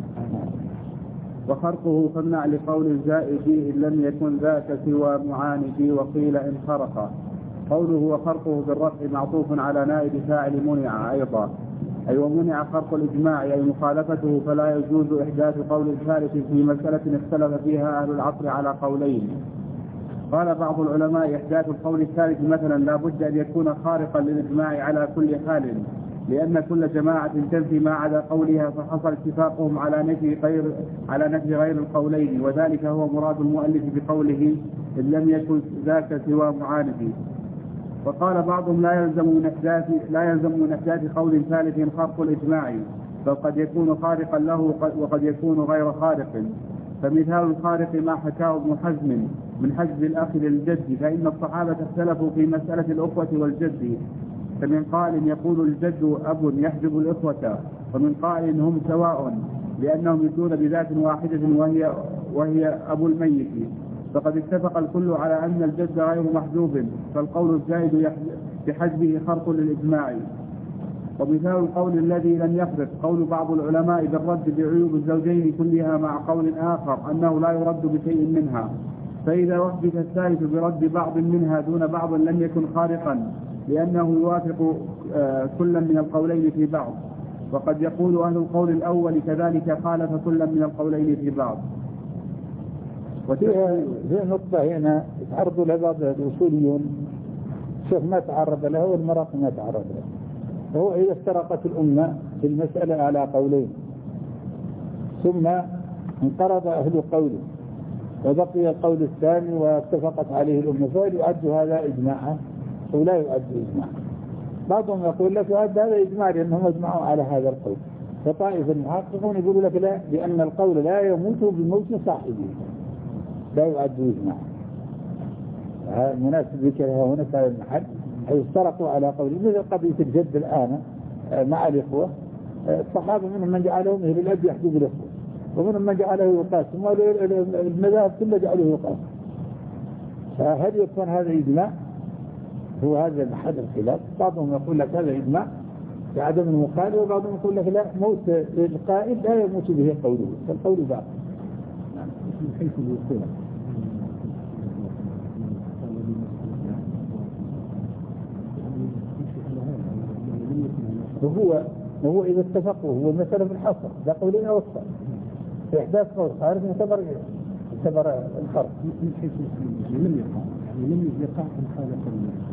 وخرقه فامنع لقول الزائد إن لم يكن ذاك سوى معاند، وقيل إن خرق. قوله وخرقه بالرفع معطوف على نائب فاعل منع أيضا، أي ومنع خرق الإجماع أي مخالفته، فلا يجوز إحداث قول ثالث في مسألة اختلف فيها أهل العصر على قولين. قال بعض العلماء إحداث القول الثالث مثلا لا بد أن يكون خارقا للإجماع على كل حال، لأن كل جماعة تنفي ما عدا قولها، فحصل اتفاقهم على نفي غير القولين، وذلك هو مراد المؤلف بقوله إن لم يكن ذاك سوى معاند. وقال بعضهم لا يلزم من إحداث قول ثالث خرق الإجماع، بل قد يكون خارقا له وقد يكون غير خارق. فمثال الخارق ما حكاه ابن حزم من حجب الأخ للجد، فإن الصحابة اختلفوا في مسألة الأخوة والجد، فمن قائل يقول الجد أب يحجب الأخوة، ومن قائل هم سواء لأنهم يدون بذات واحدة وهي أبو الميت، فقد اتفق الكل على أن الجد غير محجوب، فالقول الزائد بحجبه خرق للإجماع. ومثال القول الذي لم يخرق قول بعض العلماء بالرد بعيوب الزوجين كلها، مع قول آخر أنه لا يرد بشيء منها، فإذا وحدث الثالث برد بعض منها دون بعض لم يكن خارقا، لأنه يوافق كلا من القولين في بعض. وقد يقول أهل القول الأول كذلك خالف كلا من القولين في بعض. وفي نقطة هنا تعرض لها بعض الأصوليون، شوف ما تعرض لها والمراقب ما تعرض لها. وهو إذا افترقت الأمة في المسألة على قولين ثم انقرض أهل قوله وبقي القول الثاني واتفقت عليه الأمة، فهل يعد هذا إجماعا أو لا يعد إجماعا؟ بعضهم يقول لك هذا إجماع لأنهم اجمعوا على هذا القول، فطائفة المحققون يقولوا لك لا، لأن القول لا يموت بموت صاحبه، لا يعد إجماعا. مناسب ذكرها هنا في هذا المحل، حيث افترقوا على قوله. مثل قضية الجد الآن مع الإخوة، الصحابة منهم من جعلهم أهل الأب يحجب الإخوة، ومنهم من جعله يقاسم، والمذاهب كله جعله يقاسم. فهل يكون هذا إجماع؟ هو هذا محل الخلاف. بعضهم يقول لك هذا إجماع بعدم المخالفة، وبعضهم يقول لك لا، موت القائل لا يموت به قوله، فالقول باقي. من حيث الوصول وهو إذا اتفقوا هو مثلا في الحصر ده قولين أو أكثر، في إحداث قول خارج يعتبر الخرق من حيث لم يقع، يعني لم يقع مخالفة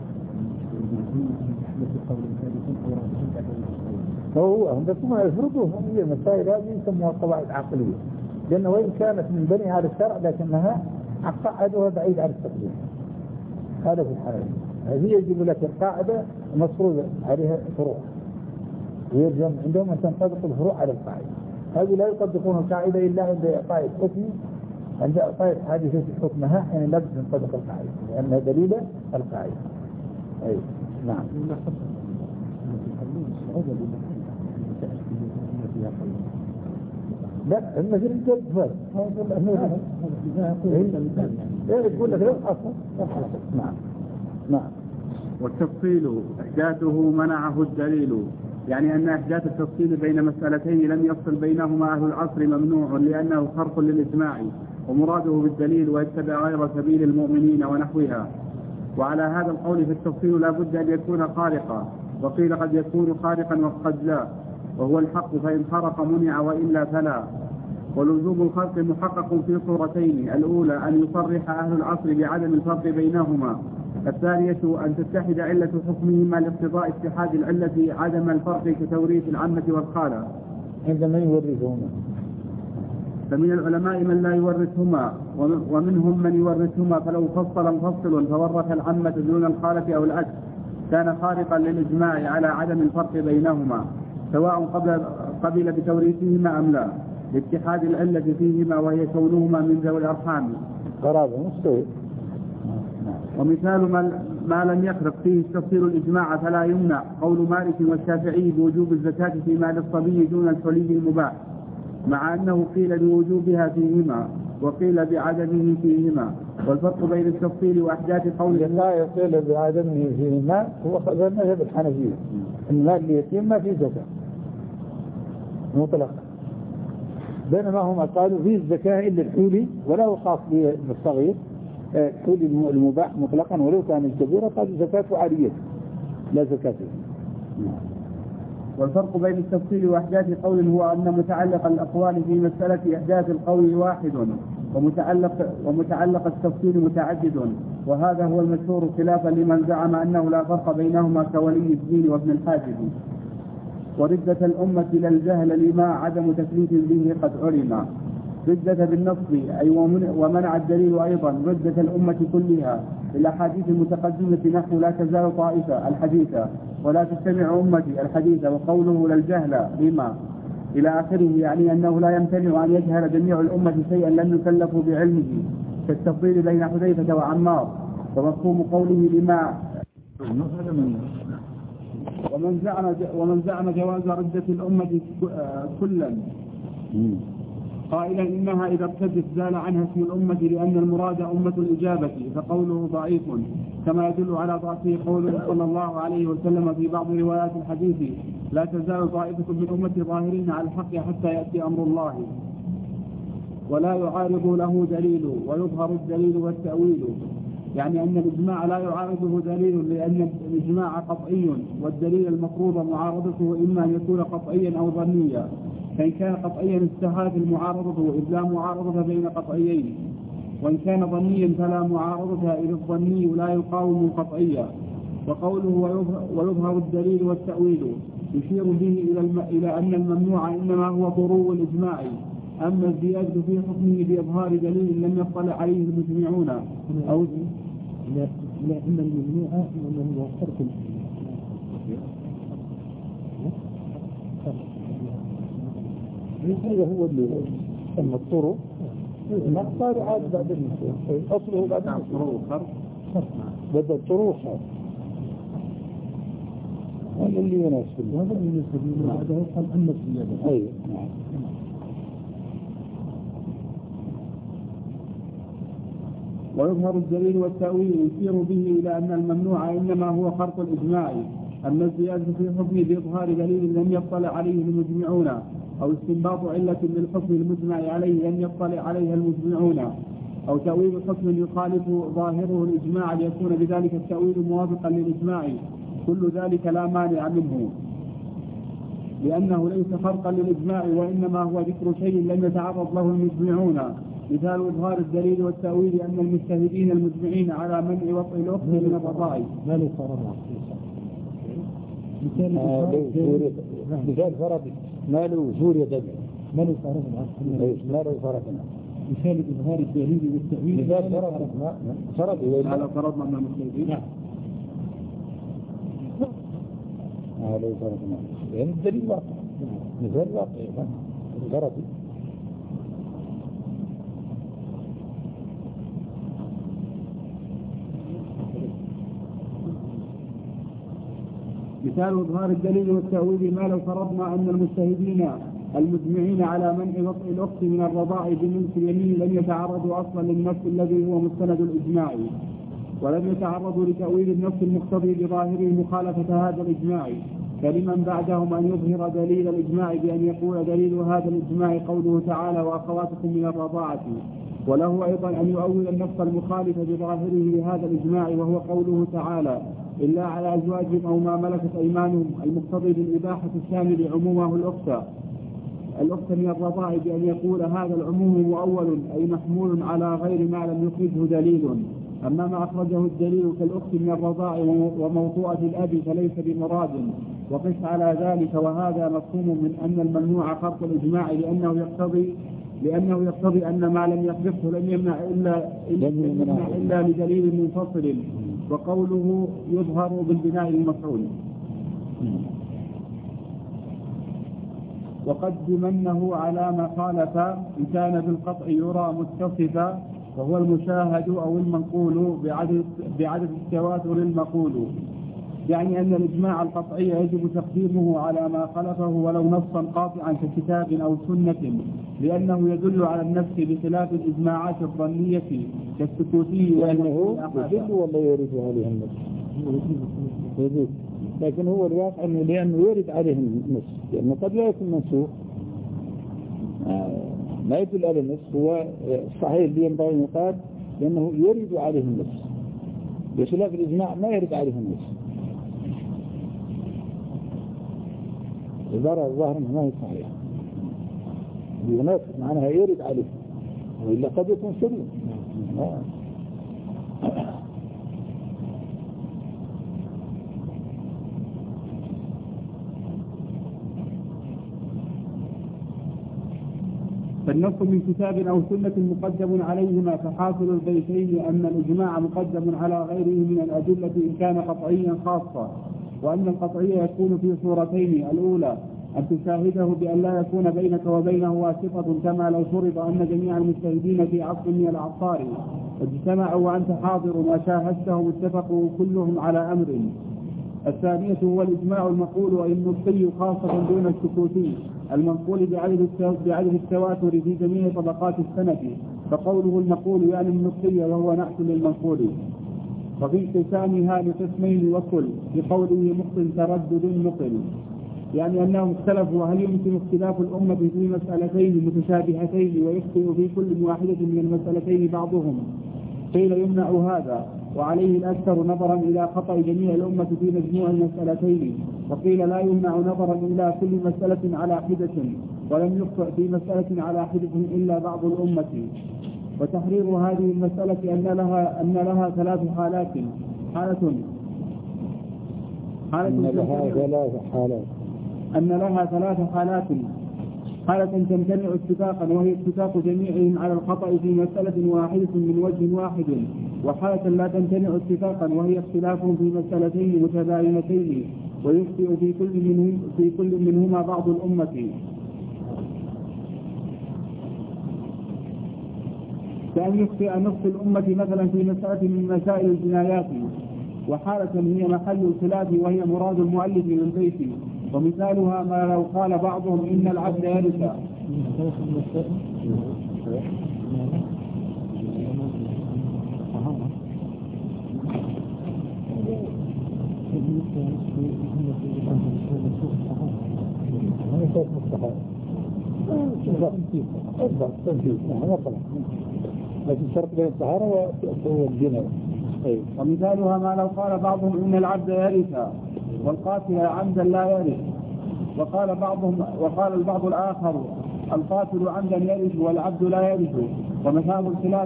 هو هم بس ما يفرضوه. هي المسائل هذه يسموها قواعد عقلية، لأنه وإن كانت من بني هذا الشرع لكنها عقائدها بعيد عن التقليد. هذا في الحالة هذه يجب لك القاعدة مفروض عليها فروع، ويرجم عندهم أن تنطبق الفروع على القاعدة. هذه لا يطبقون القاعدة إلا عند إعطاء الحكم، عند إعطاء حادثة حكمها يعني لابد تنطبق القاعدة لأنها دليل القاعدة. أي نعم. لا المثل الجد فرق. يقول لك لا أصلا. نعم. والتفصيل إحداثه منعه الدليل، يعني أن إحداث التفصيل بين مسألتين لم يفصل بينهما أهل العصر ممنوع لأنه خرق للإجماع ومراده بالدليل ويتبع غير سبيل المؤمنين ونحوها. وعلى هذا القول في التفصيل لا بد أن يكون خارقا، وقيل قد يكون خارقا وقد لا، وهو الحق فإن خرق منع وإلا فلا. ولزوم الخرق محقق في صورتين: الأولى أن يصرح أهل العصر بعدم الفرق بينهما، الثانية أن تتحد علة حكمهما لاقتضاء اتحاد العلة عدم الفرق كتوريث العمة والخالة. عندما يورثهما، فمن العلماء من لا يورثهما ومنهم من يورثهما، فلو فصل مفصل فورث العمة دون الخالة أو العكس كان خارقا للإجماع على عدم الفرق بينهما، سواء قبل بتوريثهما أم لا، لاتحاد العلة فيهما وهي كونهما من ذوي الأرحام قرابة مستوى. ومثال ما لم يخرق فيه تفصيل الإجماع فلا يمنع قول مالك والشافعي بوجوب الزكاة في مال الصبي دون الحلي المباح، مع أنه قيل بوجوبها فيهما وقيل بعدمه فيهما. والفرق بين التفصيل وأحداث قول لا يقيل بعدمه فيهما هو مذهب الحنفية، إن مال اليتيم ما في زكاة مطلقا، بينما هم قالوا فيه الزكاة إلا الحولي ولا خاص بالصغير، الحولي المباح مطلقا ولو كان الكبيرة قالوا زكاة عارية لا زكاة فيه. والفرق بين التفصيل وأحداث قول هو أن متعلق الأقوال في مسألة إحداث القول واحد ومتعلق التفصيل متعدد، وهذا هو المشهور خلافا لمن زعم أنه لا فرق بينهما كولي الدين وابن الحاجب. وردة الأمة إلى الجهل لما عدم تكليف به قد علم. ردة بالنصب أي ومنع الدليل أيضا ردة الأمة كلها الأحاديث المتقدمة نحو لا تزال طائفة الحديثة ولا تجتمع أمتي الحديثة، وقوله للجهل لما إلى آخره، يعني أنه لا يمتنع أن يجهل جميع الأمة شيئا لم يكلفوا بعلمه، كالتفضيل بين حذيفة وعمار. ومفهوم قوله لما ومن زعم جواز ردة الأمة كلا قائلا إنها إذا ارتدت زال عنها اسم الأمة لأن المراد أمة الإجابة، فقوله ضعيف، كما يدل على ضعفه قوله صلى الله عليه وسلم في بعض روايات الحديث: لا تزال طائفة من أمة ظاهرين على الحق حتى يأتي أمر الله. ولا يعارض له دليل، ويظهر الدليل والتأويل، يعني أن الإجماع لا يعارضه دليل لأن الإجماع قطعي، والدليل المفروض معارضته إما أن يكون قطعيا أو ظنيا، فإن كان قطعيا استحالت المعارضة إذ لا معارضة بين قطعيين، وإن كان ظنيا فلا معارضة إذ الظني لا يقاوم القطعية. وقوله ويظهر الدليل والتأويل يشير به إلى أن الممنوع إنما هو ضرو الإجماع، أما الزيادة في حكمه بإظهار دليل لم يطلع عليه المجمعون أو لا إن الممنوع إنما هو خرق هذا هو اللي سمى الطرق مقصار عاد بعد النسوة أصله بعد النسوة بدأ الطرق هذا اللي يناسب هذا اللي يناسب بعده قال أن الزيادة أيوة. ويظهر الدليل والتأويل يشير به إلى أن الممنوع إنما هو خرق الإجماع، أما الزيادة في حكمه بإظهار دليل لم يطلع عليه المجمعون أو استنباط علة للحكم المجمع عليه لم يطلع عليها المجمعون، أو تأويل حكم يخالف ظاهره الإجماع ليكون بذلك التأويل موافقا للإجماع، كل ذلك لا مانع منه، لأنه ليس خرقا للإجماع وإنما هو ذكر شيء لم يتعرض له المجمعون. مثال إظهار الدليل والتأويل أن المجتهدين المجمعين على منع وطئ الأخت من الرضاع. مثال فرض ما له وجور يدب ما له فرضنا مثال إظهار الدليل والتأويل مثال فرض فرضنا من المجتهدين لو فرضنا يعني الدليل واقع مثال واقع فرض. مثال إظهار الدليل والتأويل ما لو فرضنا أن المجتهدين المجمعين على منع وطئ الأخت من الرضاع بملك اليمين لم يتعرضوا أصلا للنص الذي هو مستند الإجماع، ولم يتعرضوا لتأويل النص المقتضي بظاهره مخالفة هذا الإجماع، فلمن بعدهم أن يظهر دليل الإجماع بأن يقول دليل هذا الإجماع قوله تعالى وأخواتكم من الرضاعة، وله أيضا أن يؤول النص المخالف بظاهره لهذا الإجماع وهو قوله تعالى إلا على أزواجهم أو ما ملكت أيمانهم المقتضي بالإباحة الشامل عمومه الأخت من الرضاع بأن يقول هذا العموم مؤول أي محمول على غير ما لم يخرجه دليل. أما ما أخرجه الدليل كالأخت من الرضاع وموطوءة الأب فليس بمراد. وقس على ذلك وهذا مفهوم من أن الممنوع خرق الإجماع لأنه يقتضي أن ما لم يخرقه لم يمنع إلا لدليل منفصل، وقوله يظهر بالبناء المفعول. وقدمنه على ما خالف إن كان بالقطع يرى متصفا وهو المشاهد أو المنقول بعدد التواتر المقول، يعني أن الإجماع القطعي يجب تقديمه على ما خلفه ولو نصا قاطعا ككتاب أو سنة، لأنه يدل على النفس بخلاف الإجماعات الظنية كالسكوتي لأنه يدل ولا يرد عليه النص يدل، لكن هو الواقع أنه لأنه يرد عليه النص، لأنه قد لا يكون منسوخ ما يدل على النص. هو صحيح اللي ينبغي أن يقال لأنه يرد عليه النص، بخلاف الإجماع ما يرد عليه النص. عبارة الظاهر ما هي صحيحة، النص معناها يرد عليه، وإلا قد يكون سليم. فالنص من كتاب أو سنة مقدم عليهما، فحاصل البيتين أن الإجماع مقدم على غيره من الأدلة إن كان قطعيا خاصة، وأن القطعي يكون في صورتين: الأولى أن تشاهده بأن لا يكون بينك وبينه واسطة، كما لو فرض أن جميع المجتهدين في عصر من الأعصار اجتمعوا وأنت حاضر وشاهدتهم اتفقوا كلهم على أمر. الثانية هو الإجماع المقول والنصي خاصة دون السكوتي المنقول بعدد التواتر في جميع طبقات السنة، فقوله المقول يعني النصي وهو نحس للمنقول. وفي انقسامها لقسمين وكل بقوله مقل تردد نقل، يعني أنهم اختلفوا هل يمكن اختلاف الأمة في مسألتين متشابهتين ويخطئ في كل واحدة من المسألتين بعضهم، قيل يمنع هذا وعليه الأكثر نظرا إلى خطأ جميع الأمة في مجموع المسألتين، وقيل لا يمنع نظرا إلى كل مسألة على حدة، ولم يخطئ في مسألة على حدة إلا بعض الأمة. وتحرير هذه المسألة أن لها ثلاث حالات: حالة تمتنع اتفاقا وهي اتفاق جميعهم على الخطأ في مسألة واحدة من وجه واحد، وحالة لا تمتنع اتفاقا وهي اختلاف في مسألتين متباينتين ويخطئ في كل منهما بعض الأمة، كأن يخطئ نصف الأمة مثلا في مسألة من مسائل الجنايات. وحالة هي محل الخلاف وهي مراد المؤلف من البيت، ومثالها ما لو قال بعضهم إن العبد يرث. ومثالها ما لو قال بعضهم إن العبد يرث والقاتل عمدا لا يرث، وقال البعض الآخر القاتل عمدا يرث والعبد لا يرث. ومثال الخلاف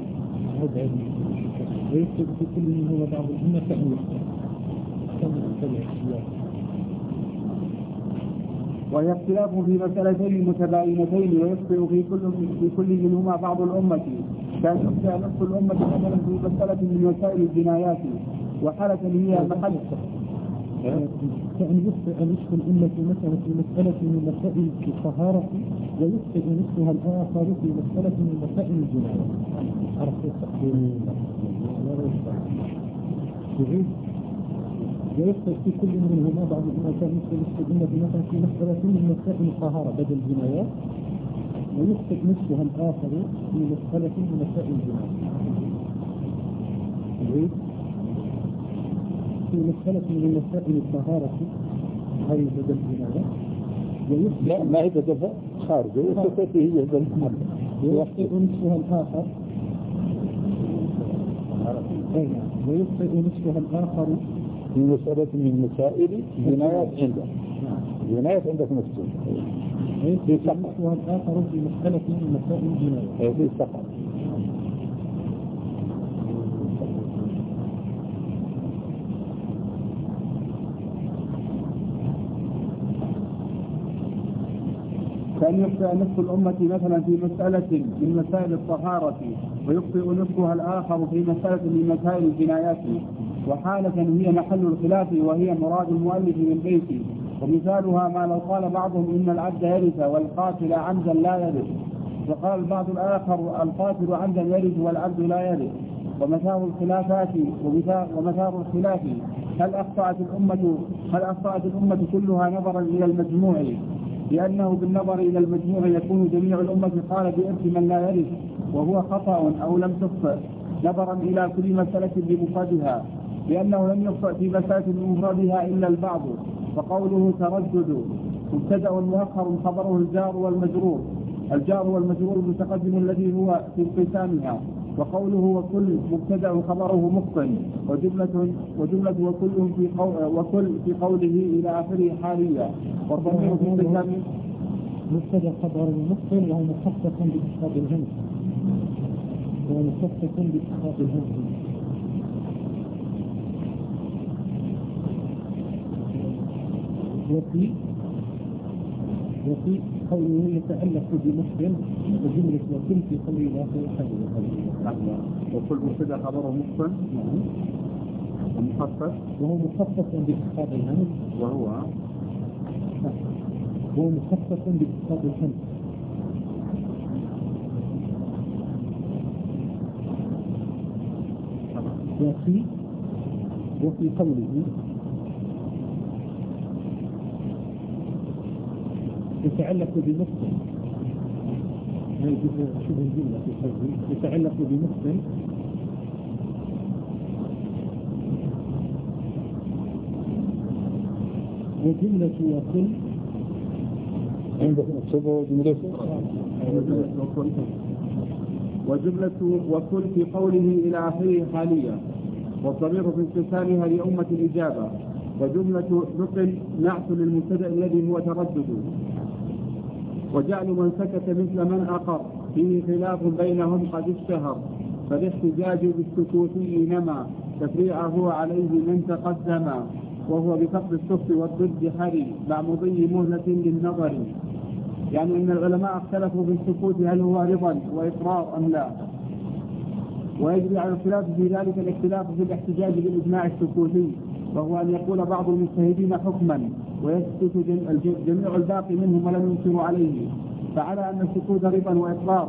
ويكتب في كل من هو بعض الأمة وهي اختلاف في مسألتين متباينتين ويخطئ في كل منهما بعض الأمة، كان يخطئ نصف الأمة مثلا في مسألة من وسائل الجنايات. وحالة هي محل كأن يخطئ نصف الأمة مثلا في مسألة من مسائل الطهارة ويخطئ نصفها الآخر في مسألة من مسائل الجنايات. عرفت التقديم ويخطئ في كل منهما بعض الأمة نصف الأمة مثلا في مسألة من مسائل الطهارة بدل الجنايات، ويخطئ نصفها الآخر في مسألة من مسائل الجنايات. في مسألة من مسائل الطهارة هذه بدل جناية. لا ما هي بدل خارجة وسكتي هي بدل محل ويخطئ نصفها الآخر ويخطئ نصفها الآخر في مسألة من مسائل جنايات عندك جنايات عندك مسجد ويخطئ نصفها الآخر في مسألة من مسائل الجناية في سقط. كأن يخطئ نصف الأمة مثلا في مسألة من مسائل الطهارة ويخطئ نصفها الآخر في مسألة من مسائل الجنايات، وحالة هي محل الخلاف وهي مراد المؤلف للبيت. ومثالها ما لو قال بعضهم إن العبد يرث والقاتل عمدا لا يرث، وقال البعض الآخر القاتل عمدا يرث والعبد لا يرث. ومثار الخلافات ومثار الخلاف هل أخطأت الأمة كلها نظرا إلى المجموع، لأنه بالنظر إلى المجموع يكون جميع الأمة قال بإرث من لا يرث وهو خطأ أو لم تخطئ نظرا إلى كل مسألة بمفردها، لأنه لم يخطئ في مسألة بمفردها إلا البعض. وقوله تردد مبتدأ مؤخر خبره الجار والمجرور المتقدم الذي هو في انقسامها. وقوله وكل مبتدأ خبره مخطئ وجملة وكل في قوله إلى آخره حالية. والضمير في انقسام مبتدأ خبر مخطئ وهو مخصص بإسقاط الهمز وفي قوله يتألف بمخطئ وجملة وكل في قوله لا خير وكل مبتدأ خبره مخطئ وهو مخصص بإسقاط الهمز هو مخصص بإسقاط الهمز وفي قوله يتعلق بمخطئ شبه الجملة في قوله يتعلق بمخطئ وجملة وكل عندك شبه وجملة وكل في قوله إلى آخره حالية، والضمير في انقسامها لأمة الإجابة. وجملة نقل نعت للمبتدأ الذي هو تردد. وجعل من سكت مثل من أقر فيه خلاف بينهم قد اشتهر، فالاحتجاج بالسكوت نما تفريعه عليه من تقدم، وهو بفقد السكت والضد حري مع مضي مهلة للنظر. يعني أن العلماء اختلفوا في السكوت هل هو رضا وإقرار أم لا، ويجري على الخلاف في ذلك الاختلاف في الاحتجاج بالإجماع السكوتي، وهو أن يقول بعض المجتهدين حكما ويسكت جميع الباقي منهم ولم ينكروا عليه. فعلى أن السكوت رضا وإقرار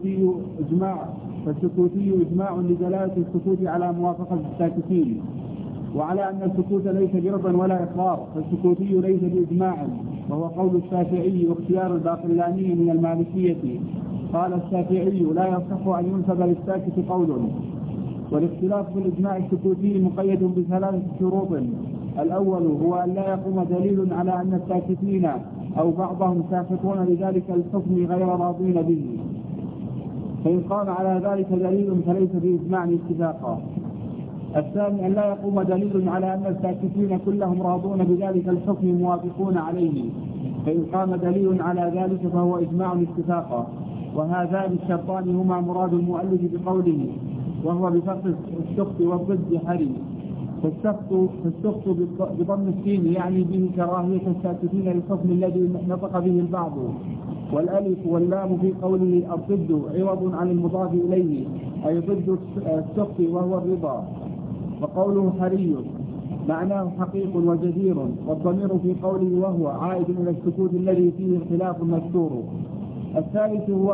فالسكوتي إجماع لدلالة السكوت على موافقة الساكتين. وعلى أن السكوت ليس برضا ولا إقرار فالسكوتي ليس بإجماع، وهو قول الشافعي واختيار الباقلاني من المالكية. قال الشافعي لا يصح أن ينسب للساكت قول. والاختلاف في الإجماع السكوتي مقيد بثلاثة شروط. الأول هو أن لا يقوم دليل على أن الساكتين أو بعضهم ساخطون لذلك الحكم غير راضين به، فإن قام على ذلك دليل فليس بإجماع اتفاقا. الثاني أن لا يقوم دليل على أن الساكتين كلهم راضون بذلك الحكم موافقون عليه، فإن قام دليل على ذلك فهو إجماع اتفاقا. وهذان الشرطان هما مراد المؤلف بقوله وهو بفقد السخط والضد حري. فالسخط بضم السين يعني به كراهية الساكتين للحكم الذي نطق به البعض. والألف واللام في قوله الضد عوض عن المضاف إليه أي ضد السخط وهو الرضا. وقوله حري معناه حقيق وجدير، والضمير في قوله وهو عائد إلى السكوت الذي فيه اختلاف مذكور. الثالث هو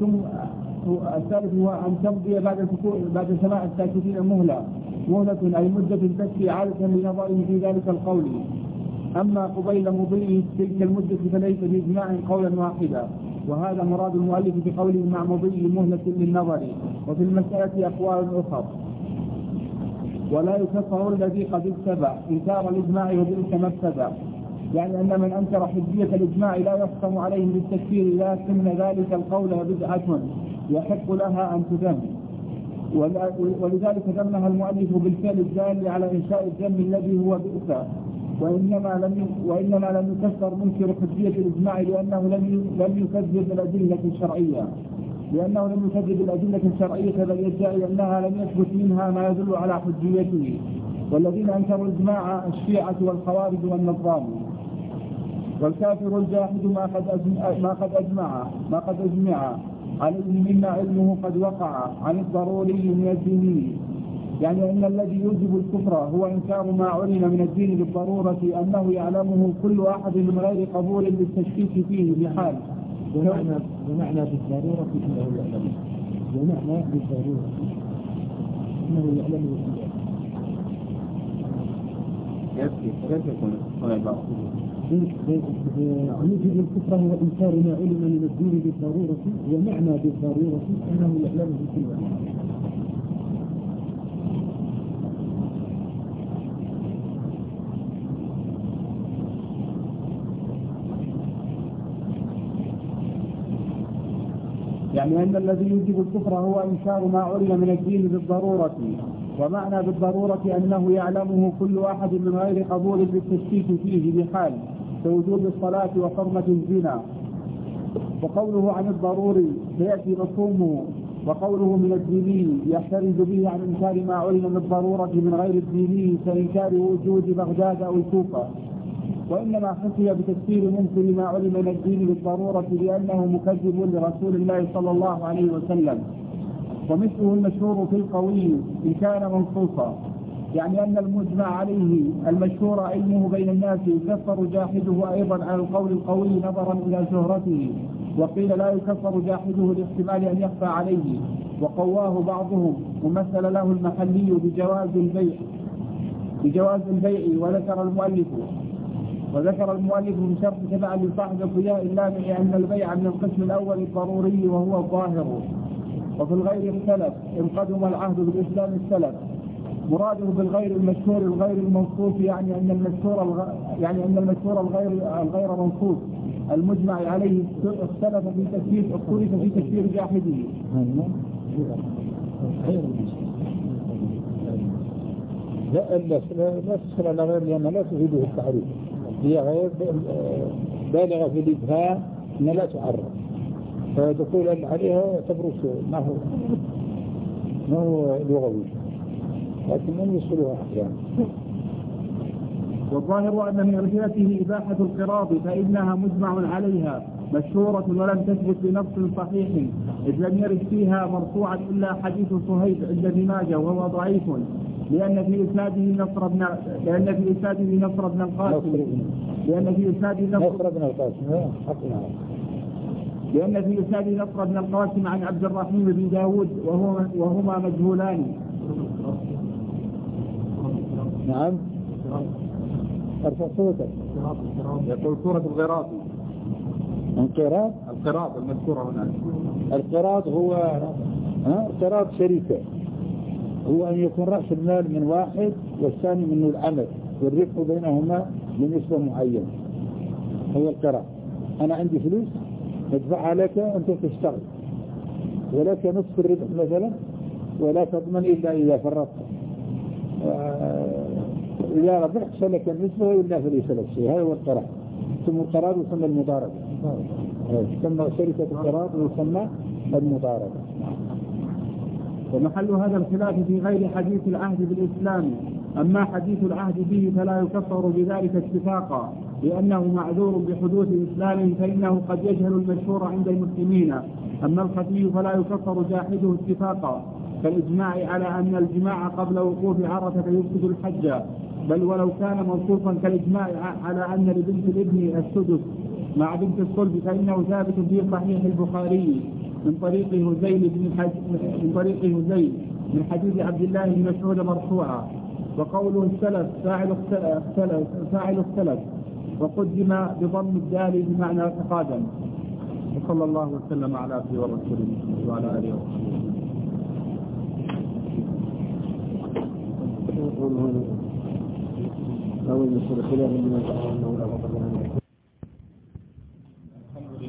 أن تمضي بعد سماع الساكتين مهلة أي مدة تكفي عادة لنظرهم في ذلك القول. أما قبيل مضي تلك المدة فليس بإجماع قولا واحدا، وهذا مراد المؤلف بقوله مع مضي مهلة للنظر. وفي المسألة أقوال أخرى. ولا يكفر الذي قد اتبع إنكار الإجماع وبئس ما اتبع، يعني أن من أنكر حجية الإجماع لا يحكم عليه بالتكفير، لكن ذلك القول بدعة يحق لها أن تذم، ولذلك ذمها المؤلف بالفعل الدال على إنشاء الذم الذي هو بئس، وإنما لم يكفر منكر حجية الإجماع لأنه لم يكذب الأدلة الشرعية، بل يدعي أنها لم يثبت منها ما يدل على حجيته. والذين أنكروا الإجماع الشيعة والخوارج والنظام. والكافر الجاحد ما قد أجمع عليه مما علمه قد وقع عن الضروري من الدين، يعني أن الذي يوجب الكفر هو إنكار ما علم من الدين بالضرورة أنه يعلمه كل أحد من غير قبول للتشكيك فيه بحال. ومعنى بالضرورة أنه يعلمه، ومعنى بالضرورة أنه يعلمه. كيف يكون العبارة؟ يوجب الكفر هو إنكار ما علم من الدين بالضرورة، ومعنى بالضرورة أنه يعلمه كل أحد. يعني أن الذي يوجب الكفر هو إنكار ما علم من الدين بالضرورة، ومعنى بالضرورة أنه يعلمه كل أحد من غير قبول للتشكيك فيه بحال، كوجوب الصلاة وحرمة الزنا. وقوله عن الضروري سيأتي مفهومه، وقوله من الديني يحترز به عن إنكار ما علم بالضرورة من غير الديني كإنكار وجود بغداد أو الكوفة. وإنما حكي بتكفير منكر ما علم من الدين بالضرورة لأنه مكذب لرسول الله صلى الله عليه وسلم. ومثله المشهور في القوي إن كان منصوصا، يعني أن المجمع عليه المشهور علمه بين الناس يكفر جاحده أيضا على القول القوي نظرا إلى شهرته، وقيل لا يكفر جاحده لاحتمال أن يخفى عليه، وقواه بعضهم ومثل له المحلي بجواز البيع وذكر المؤلف من شرط تبعا لصاحب الضياء اللامع أن البيع من القسم الأول الضروري وهو الظاهر. وفي الغير اختلف إن قدم العهد بالإسلام السلف. مراده بالغير المشهور الغير المنصوص يعني أن المشهور الغير منصوص المجمع عليه اختلف في تكفير جاحده. لا تسأل على غير لأنها لا تفيده التعريف، هي غير بالغة في الإبهام أنها لا تعرف، فدخول عليها يعتبر ما هو لغوي، لكن من يصلها أحيانا. والظاهر أن من أمثلته إباحة القراض فإنها مجمع عليها مشهورة ولم تثبت بنص صحيح، إذ لم يرد فيها مرفوعا إلا حديث صهيب عند ابن ماجه وهو ضعيف لأن في إسناده نصر بن القاسم عن عبد الرحيم بن داود وهما مجهولان. نعم. أرفع صوتك. يقول سورة الغراض. القراض المذكورة هنا. القراض هو قراض شريكة، هو أن يكون رأس المال من واحد والثاني منه العمل والربح بينهما بنسبة معينة، هو القراض. أنا عندي فلوس ادفعها لك أنت تشتغل، ولك نصف الربح مثلا، ولا تضمن إلا إذا فرطت، إذا ربحت فلك النسبة وإلا فليس لك شيء. هذا هو القراض. ثم القراض يسمى المضاربة، يسمى شركة القراض ويسمى المضاربة. ومحل هذا الخلاف في غير حديث العهد بالإسلام. أما حديث العهد به فلا يكفر بذلك اتفاقا، لأنه معذور بحدوث إسلام فإنه قد يجهل المشهور عند المسلمين. أما الخفي فلا يكفر جاحده اتفاقا، كالإجماع على أن الجماع قبل وقوف عرفة يفسد الحج، بل ولو كان منصوصا كالإجماع على أن لبنت الابن السدس مع بنت الصلب، فإنه ثابت في صحيح البخاري من طريق هزيل من حديث عبد الله بن مسعود مرفوعا. وقوله السلف فاعل اختلف وقدم بضم الدال بمعنى تقادم. وصلى الله وسلم على عبده ورسوله وعلى آله وصحبه. أول مسألة خلاف من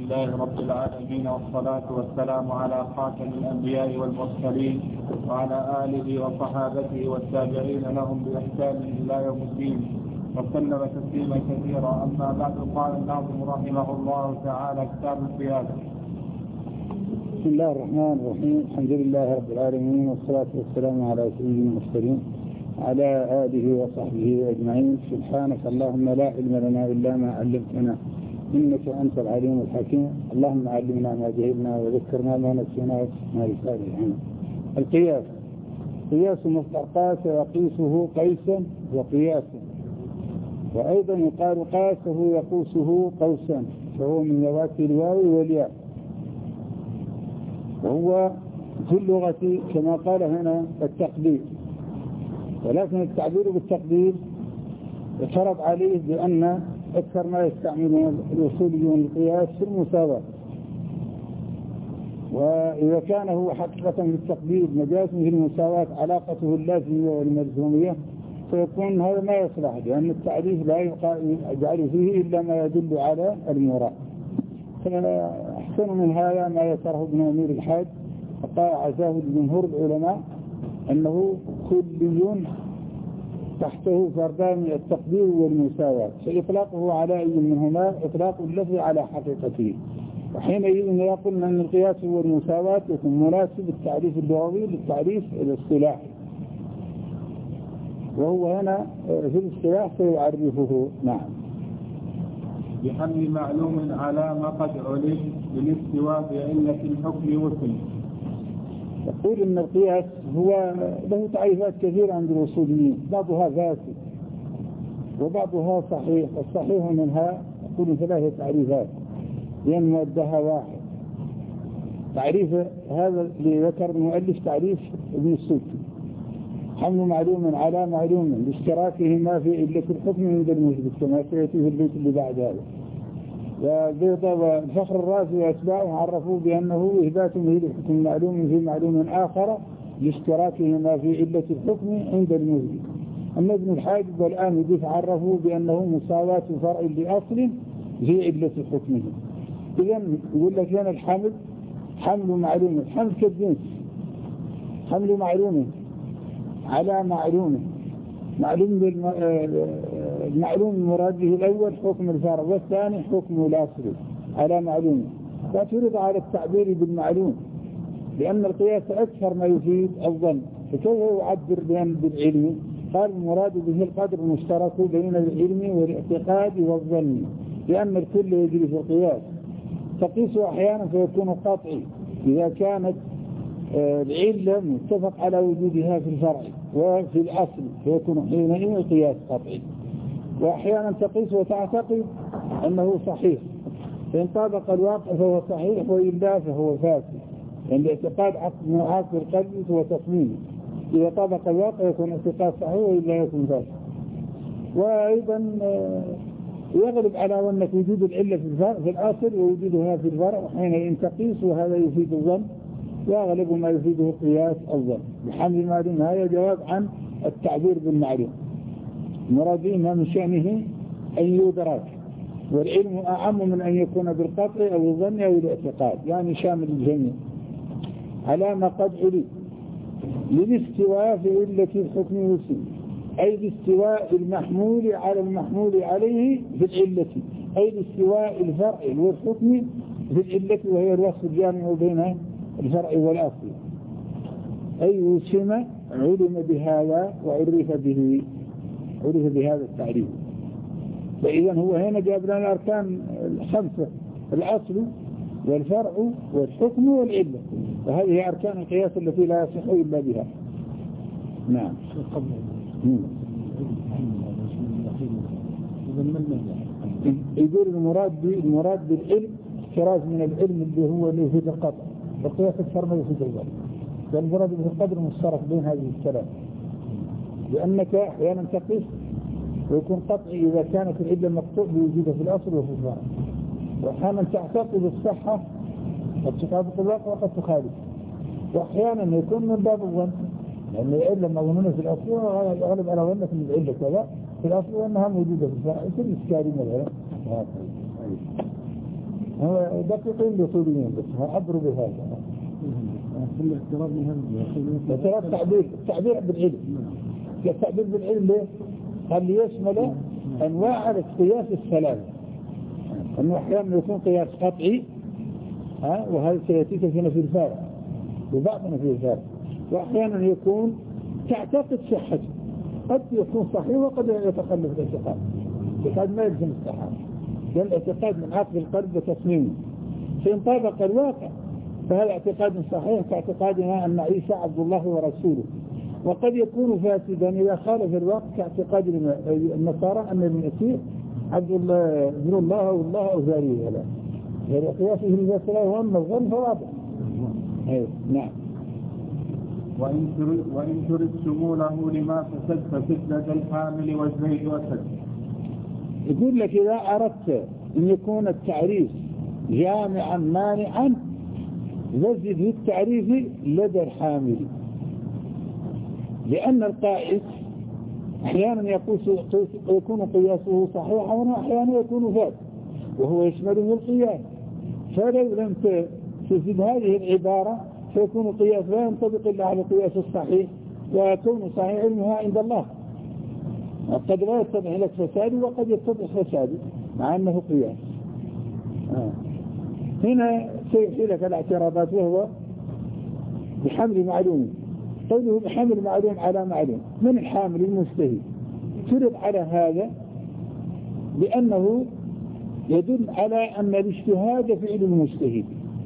لله رب العالمين والصلاة والسلام على خاتم الأنبياء والمرسلين وعلى آله وصحابته والتابعين لهم بإحسان إلى يوم الدين وسلم تسليما كثيرا. أما بعد، قال الناظم رحمه الله تعالى: كتاب القيادة. بسم الله الرحمن الرحيم. الحمد لله رب العالمين والصلاة والسلام على سيد المرسلين على آله وصحبه أجمعين. سبحانك اللهم لا علم لنا إلا ما علمتنا إنك أنت العليم الحكيم. اللهم علمنا ما جهلنا وذكرنا ما نسينا وفقنا لصالحنا. القياس قياس مصدر قاس يقيسه قيسا وقياسا، وأيضا يقال قاسه يقوسه قوسا، فهو من ذوات الواو والياء، وهو في اللغة كما قال هنا التقدير، ولكن التعبير بالتقدير يترد عليه بأن أكثر ما يستعملون الأصوليون القياس في المساواة، وإذا كان هو حقيقة في التقدير مجاز في المساواة علاقته اللازمية والملزومية فيكون هذا ما يصلح، لأن التعريف لا يجعل فيه إلا ما يدل على المراد. فأحسن من هذا ما يسره ابن أمير الحاج، فقال عزاه جمهور العلماء أنه كلي تحته فردان التقدير والمساواة، فإطلاقه على أي منهما إطلاق اللفظ على حقيقته، وحينئذ يقول أن القياس والمساواة يكون مناسب التعريف اللغوي للتعريف الاصطلاحي، وهو هنا في الاصطلاح سيعرفه. نعم. بحمل معلوم على ما قد علم بالاستواء بعلة الحكم وسن. يقول إن القياس هو له تعريفات كثيرة عند الأصوليين، بعضها فاسد وبعضها صحيح، والصحيح منها يقول 3 تعريفات لأن مودها واحد. تعريف هذا اللي ذكر المؤلف تعريف ابن السبكي: حمل معلوم على معلوم لاشتراكهما في علة الحكم عند المثبت، كما سيأتي في البيت اللي بعد هذا. والبيضة والفخر الرازي وأتباعه عرفوا بأنه إثبات لحكم معلوم في معلوم آخر لاشتراكهما في علة الحكم عند المثبت. أما ابن الحاجب والآن يدف عرفوا بأنه مساواة فرع لأصل في علة حكمه. إذن يقول لك هنا الحمل حمل معلوم، الحمل كالجنس، حمل معلوم على معلوم، المعلوم المراد به الأول حكم الفرع والثاني حكم الأصل على معلوم، فترد على التعبير بالمعلوم لأن القياس أكثر ما يفيد الظن، فكيف يعبر بالعلم؟ قال المراد به القدر المشترك بين العلم والاعتقاد والظن، لأن الكل يجري في القياس. تقيس أحيانا فيكون قطعي إذا كانت العلة متفق على وجودها في الفرع وفي الأصل فيكون حينئذ القياس قطعي، وأحيانا تقيس وتعتقد أنه صحيح، فإن طابق الواقع فهو صحيح وإلا فهو فاسد، لأن الاعتقاد عقل القلب وتصميمه، إذا طابق الواقع يكون اعتقاد صحيح وإلا يكون فاسد. وأيضا يغلب على أن وجود العلة في الأصل ووجودها في الفرع، وحينئذ تقيس وهذا يفيد الظن، وأغلب ما يفيده قياس الظن. بحمل معلوم هذا جواب عن التعبير بالمعلوم، مرادين من شأنه أن يدرك، والعلم أعم من أن يكون بالقطع أو الظن أو الاعتقاد، يعني شامل الجميع. على ما قد علم للاستواء في علة الحكم والسن، أي الاستواء المحمول على المحمول عليه في العلة، أي الاستواء الفرع والحكم في العلة، وهي الوصف الجامع بين الفرع والأصل، أي وسم علم بهذا وعرف بهذا التعريف. فإذا هو هنا جاب لنا الأركان 5: الأصل والفرع والحكم والعلة، وهذه أركان القياس التي لا يصح إلا بها. نعم. يقول المراد بالعلم احتراز من العلم اللي يفيد القطع، القياس أكثر ما يفيد الظن، والمراد بالقدر مشترك بين هذه الثلاث، لأنك أحيانا تقيس ويكون قطعي إذا كانت العلة مقطوع بوجودها في الأصل وفي الفرع، وأحيانا تعتقد الصحة قد تطابق الواقع وقد تخالف، وأحيانا يكون من باب الظن، لأن العلة مظنونة في الأصل وغالب على ظنك من العلة كذا في الأصل وأنها موجودة في الفرع، كل إشكالي مثلا. هو دقيقين بطولين بس عبروا بهذا. كل اعتراض من هذا اعتراض تعبير بالعلم. التعبير بالعلم ليه؟ قال يشمل أنواع القياس الثلاث، أنه أحيانا يكون قياس قطعي وهذا سيأتيك فينا في الفارق وبعضنا في الفارق، وأحيانا يكون تعتقد صحته، قد يكون صحيح وقد يتخلف الاعتقاد. الاعتقاد ما يلزم الصحة، لأن الاعتقاد من عقل القلب وتصميمه، فإن طابق الواقع فهذا اعتقاد صحيح كاعتقادنا أن عيسى عبد الله ورسوله، وقد يكون فاسدا إذا خالف الواقع كاعتقاد النصارى أن المسيح عبد الله ابن الله أو الله أو ذريه له، يعني قياسه بالمسألة وأما الظن فواضح. نعم. وإن ترد شموله لما فسد ففتنة الحامل والزيد وسد. يقول لك إذا أردت أن يكون التعريف جامعا مانعا زد في التعريف لدى الحامل، لأن القائس أحيانا يكون قياسه صحيحا وأحيانا يكون فاسد وهو يشمله القياس، فلو لم تزد هذه العبارة فيكون قياس لا ينطبق إلا على القياس الصحيح، ويكون صحيح علمها عند الله قد لا يتضح لك فساد وقد يتضح فساد مع أنه قياس. هنا سيحيل لك الاعتراضات، وهو بحمل معلوم. قوله بحمل معلوم على معلوم، من الحامل المجتهد فرض على هذا لأنه يدل على أن الاجتهاد فعل المجتهد،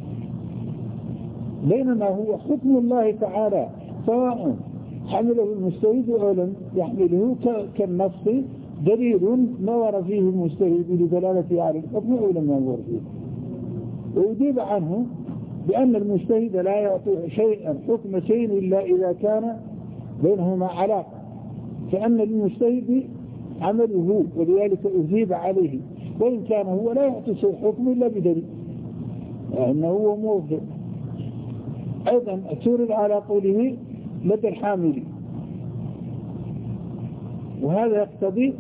بينما هو حكم الله تعالى سواء حمله المجتهد أو لم يحمله، كالنص دليل نظر فيه المجتهد لدلالته على الحكم أو لم ينظر فيه، ويجيب عنه بأن المجتهد لا يعطي شيئا حكم شيء إلا إذا كان بينهما علاقة، فأن المجتهد عمله ولذلك أجيب عليه، وإن كان هو لا يعطي شيء حكم إلا بدليل أنه هو موضع. أيضا تورد على قوله لدى الحامل، وهذا يقتضي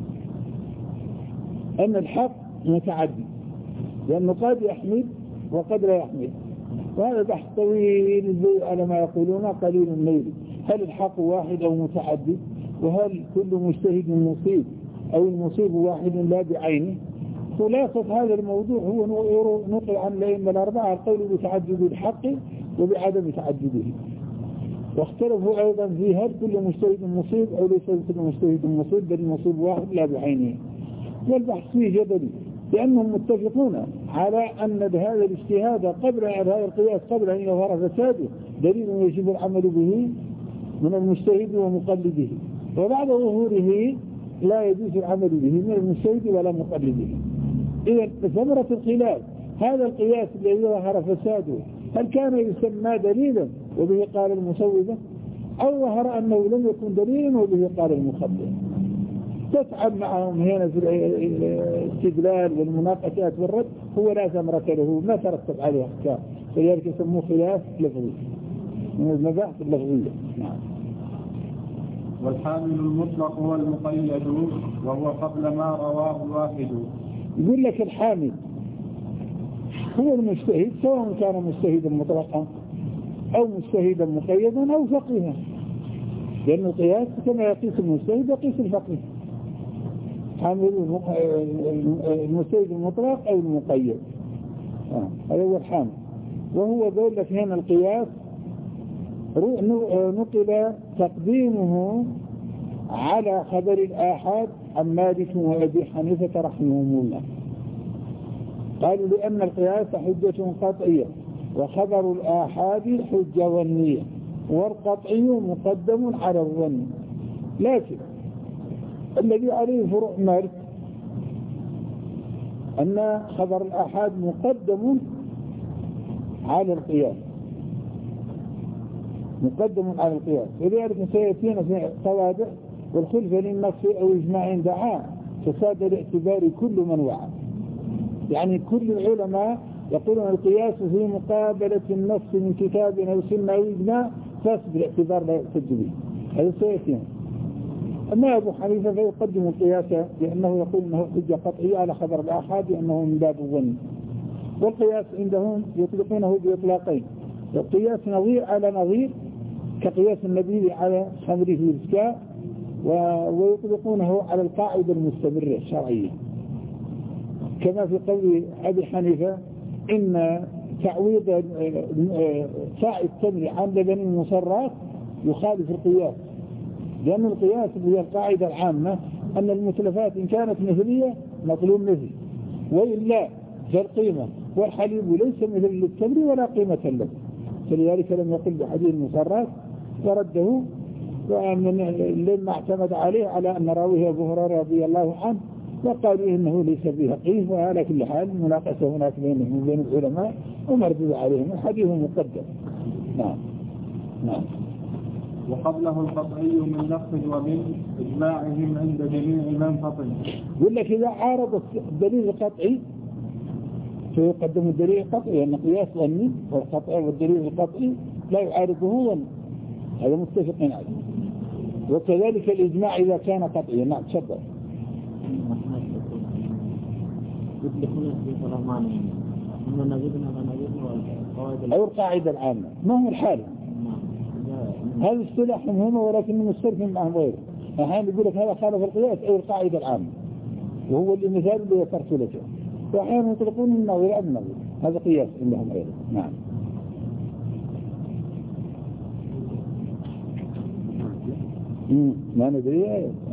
أن الحق متعدي، لأنه قد يحمل وقد لا يحمل، وهذا بحث طويل على ما يقولون قليل النيل، هل الحق واحد أو متعدي، وهل كل مجتهد مصيب أو المصيب واحد لا بعينه. خلاصة هذا الموضوع هو نقل عن الأئمة الأربعة القول بتعدد الحق وبعدم تعدده، واختلفوا أيضا في هل كل مجتهد مصيب أو ليس كل مجتهد مصيب بل المصيب واحد لا بعينه، والبحث فيه جدلي، لأنهم متفقون على أن هذا الاجتهاد قبل هذا القياس قبل أن يظهر فساده دليل يجب العمل به من المجتهد ومقلده، وبعد ظهوره لا يجوز العمل به من المجتهد ولا مقلده. إذا ثمرة الخلاف هذا القياس الذي ظهر فساده هل كان يسمى دليلا وبه قال المسوده، أو ظهر أنه لم يكن دليلا وبه قال المخبر. تفعل معهم هنا في الاستدلال والمناقشات والرد هو لا ثمرة له، ما ترتب عليه أحكام، فلذلك يسموه خلاف لفظي من المباحث اللفظية. نعم. والحامل المطلق هو المقيد وهو قبل ما رواه الواحد. يقول لك الحامل هو المجتهد سواء كان مجتهدا مطلقا أو مجتهدا مقيدا أو فقيها، لأن القياس كما يقيس المجتهد يقيس الفقيه، حامل المجتهد المطلق أو المقيد، هذا هو الحامل. وهو يقول لك هنا القياس نقل تقديمه على خبر الآحاد عن مالك وأبي حنيفة رحمهم الله، قالوا لأن القياس حجة قطعية وخبر الآحاد حجة ظنية، والقطعي مقدم على الظن، لكن الذي عليه فروع مالك أن خبر الآحاد مقدم على القياس، مقدم على القياس، ولذلك سيأتينا في قواعد والخلف للنص أو إجماع دعاء فساد الاعتبار كل من وعى، يعني كل العلماء يقولون القياس في مقابلة النص من كتاب أو سنة أو إجماع فاسد الاعتبار لا يحتج به، هذا سيأتينا. أما أبو حنيفة فيقدم القياس لأنه يقول أنه حجة قطعية على خبر الآحاد لأنه من باب الظن، والقياس عندهم يطلقونه بإطلاقين، القياس نظير على نظير كقياس النبي على خمره الإسكاء، ويطلقونه على القاعدة المستمرة الشرعية، كما في قول أبي حنيفة إن تعويض ساع التمر عن لبن المصرات يخالف القياس، لأن القياس هي القاعدة العامة أن المتلفات إن كانت مثلية مطلوب مثل، وإلا فالقيمة والحليب ليس مثل للتمر ولا قيمة له، فلذلك لم يقل بحديث المصرات ورده، لما اعتمد عليه على أن راويه أبو هريرة رضي الله عنه، وقالوا إنه ليس به قيمة. وعلى كل حال مناقشة هناك بينهم وبين العلماء ومردود عليهم، الحديث مقدم. نعم. وقبله القطعي من نقص ومن إجماعهم عند جميع من فطن. يقول لك إذا عارض الدليل القطعي فيقدم الدليل القطعي، لأن قياس ظني والقطع والدليل القطعي لا يعارضه ظن، هذا متفقين عليه. وكذلك الإجماع إذا كان قطعيا. نعم تفضل. أو القاعدة العامة ما هو الحالة، هذا اصطلاح مهم ولكن مسترف معهم غيره. أحيانا يقول لك هذا خالف القياس أو القاعدة العامة، وهو المثال اللي ذكرت لك، وأحيانا يطلقون النظير أو النظير، هذا قياس عندهم غيره. نعم. ما ندري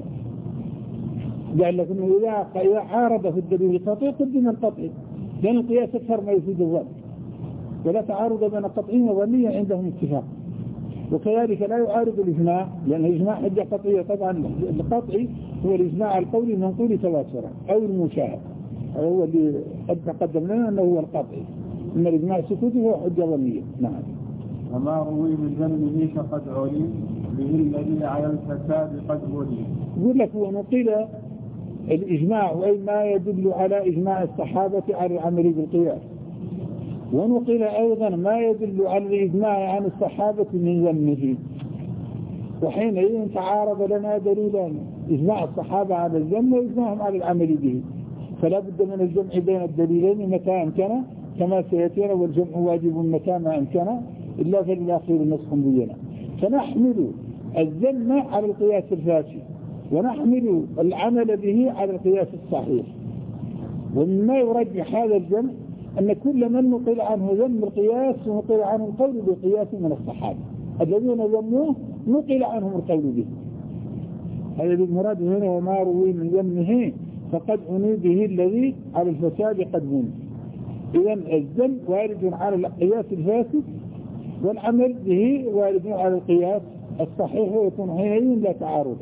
قال لك إنه إذا عارض في الدليل القطعي قدم القطعي، لأن القياس أكثر ما يفيد الظن، ولا تعارض بين القطعي والظني عندهم اتفاق. وكذلك لا يعارض الإجماع، لأن الإجماع حجة قطعية. طبعا القطعي هو الإجماع القولي المنقول تواترا أو المشاهد، هو اللي قد تقدم لنا أنه هو القطعي، إن الإجماع السكوتي هو حجة ظنية. نعم. وما روي من ذنبه فقد علم به الذي على الفساد قد ولي. يقول لك ونقل الإجماع أي ما يدل على إجماع الصحابة على العمل بالقياس، ونقل أيضا ما يدل على الإجماع عن الصحابة من ذنبه، وحينئذ تعارض لنا دليلان، إجماع الصحابة على الذنب وإجماعهم على العمل به، فلا بد من الجمع بين الدليلين متى أمكن كما سيأتينا، والجمع واجب متى ما أمكن إلا فللأخير نسخ بينا. فنحمل الذم على القياس الفاسد، ونحمل العمل به على القياس الصحيح. ومما يرجح هذا الجمع أن كل من نقل عنه ذم القياس ونقل عنه القول بالقياس من الصحابة الذين ذموه نقل عنهم القول به. هذا المراد هنا وما روي من ذمه فقد عني به الذي على الفساد قد بني. إذن الذم وارد على القياس الفاسد، والعمل به وارد على القياس الصحيح، ويكون حينئذ لا تعارض.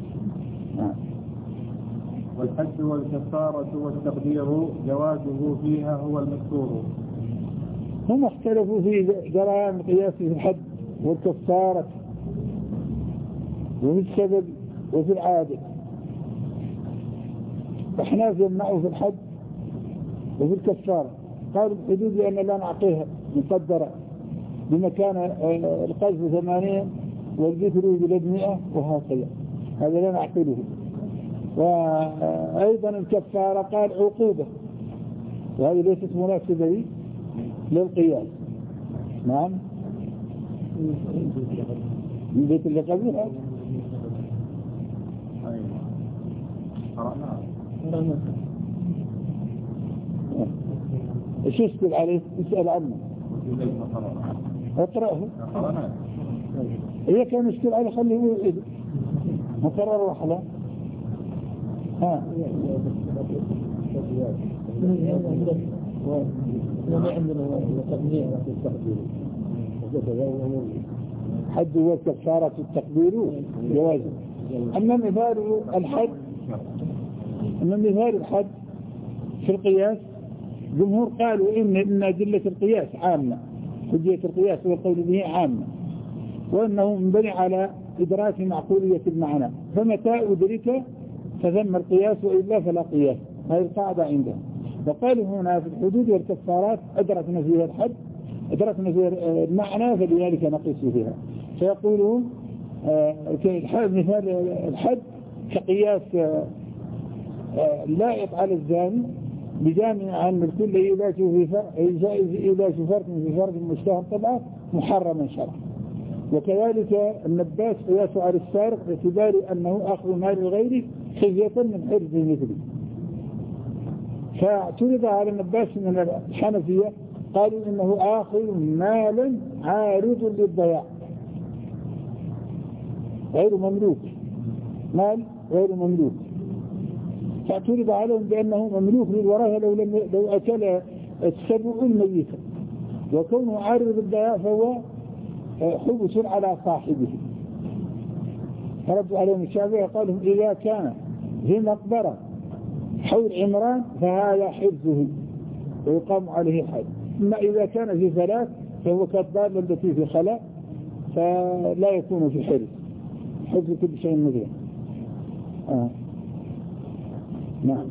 والحد والكفارة والتقدير جوازه فيها هو المذكور. هم اختلفوا في جرائم القياس في الحد والكفارة وفي السبب وفي العادة. فاحناف يمنعوا في الحد وفي الكفارة، قالوا الحدود لأن لا نعطيها مقدرة بمكان القذف 80 والقتل بلد 100 وهكذا، هذا لا نعقله. وأيضا الكفارة قال عقوبة، وهذه ليست مناسبة للقياس. نعم. من بيت اللي قبلها ايش يسأل عليه؟ اسأل عنه اقرأه. هي كان يسأل عليه خليه يقول مقرر وحلا. ها حد هو كفارة التقدير جوازه. أما مثال الحد في القياس جمهور قالوا إن أدلة القياس عامة، حجية القياس والقول به عامة، وأنه منبني على إدراك معقولية المعنى، فمتى أدرك فثم القياس وإلا فلا قياس. هذه القاعدة عندهم. وقالوا هنا في الحدود والكفارات أدركنا فيها الحد، أدركنا فيها المعنى، فلذلك نقيس فيها. فيقولون مثال الحد كقياس لائق على الزاني بجامع أن الكل إذا في فرق جائز إذا في فرق في فرق مشتهر طبعا محرما شرعا. وكذلك النباس قياس على السارق باعتبار أنه أخذ مال الغير خزية من حرز مثله. فاعترض على النباس من الحنفية قالوا إنه آخذ مالا عارض للضياع غير مملوك، مال غير مملوك، فاعترض عليهم بأنه مملوك للوراثة لو أكل السبع الميتة، وكونه عارض للضياع فهو حبس على صاحبه. فرد عليهم الشافعي قال لهم إذا كان في مقبرة حول عمران فهذا حرزه ويقام عليه حد، أما إذا كان في فلاة فهو كالضالة التي في خلاء فلا يكون في حرز كل شيء مثله. نعم.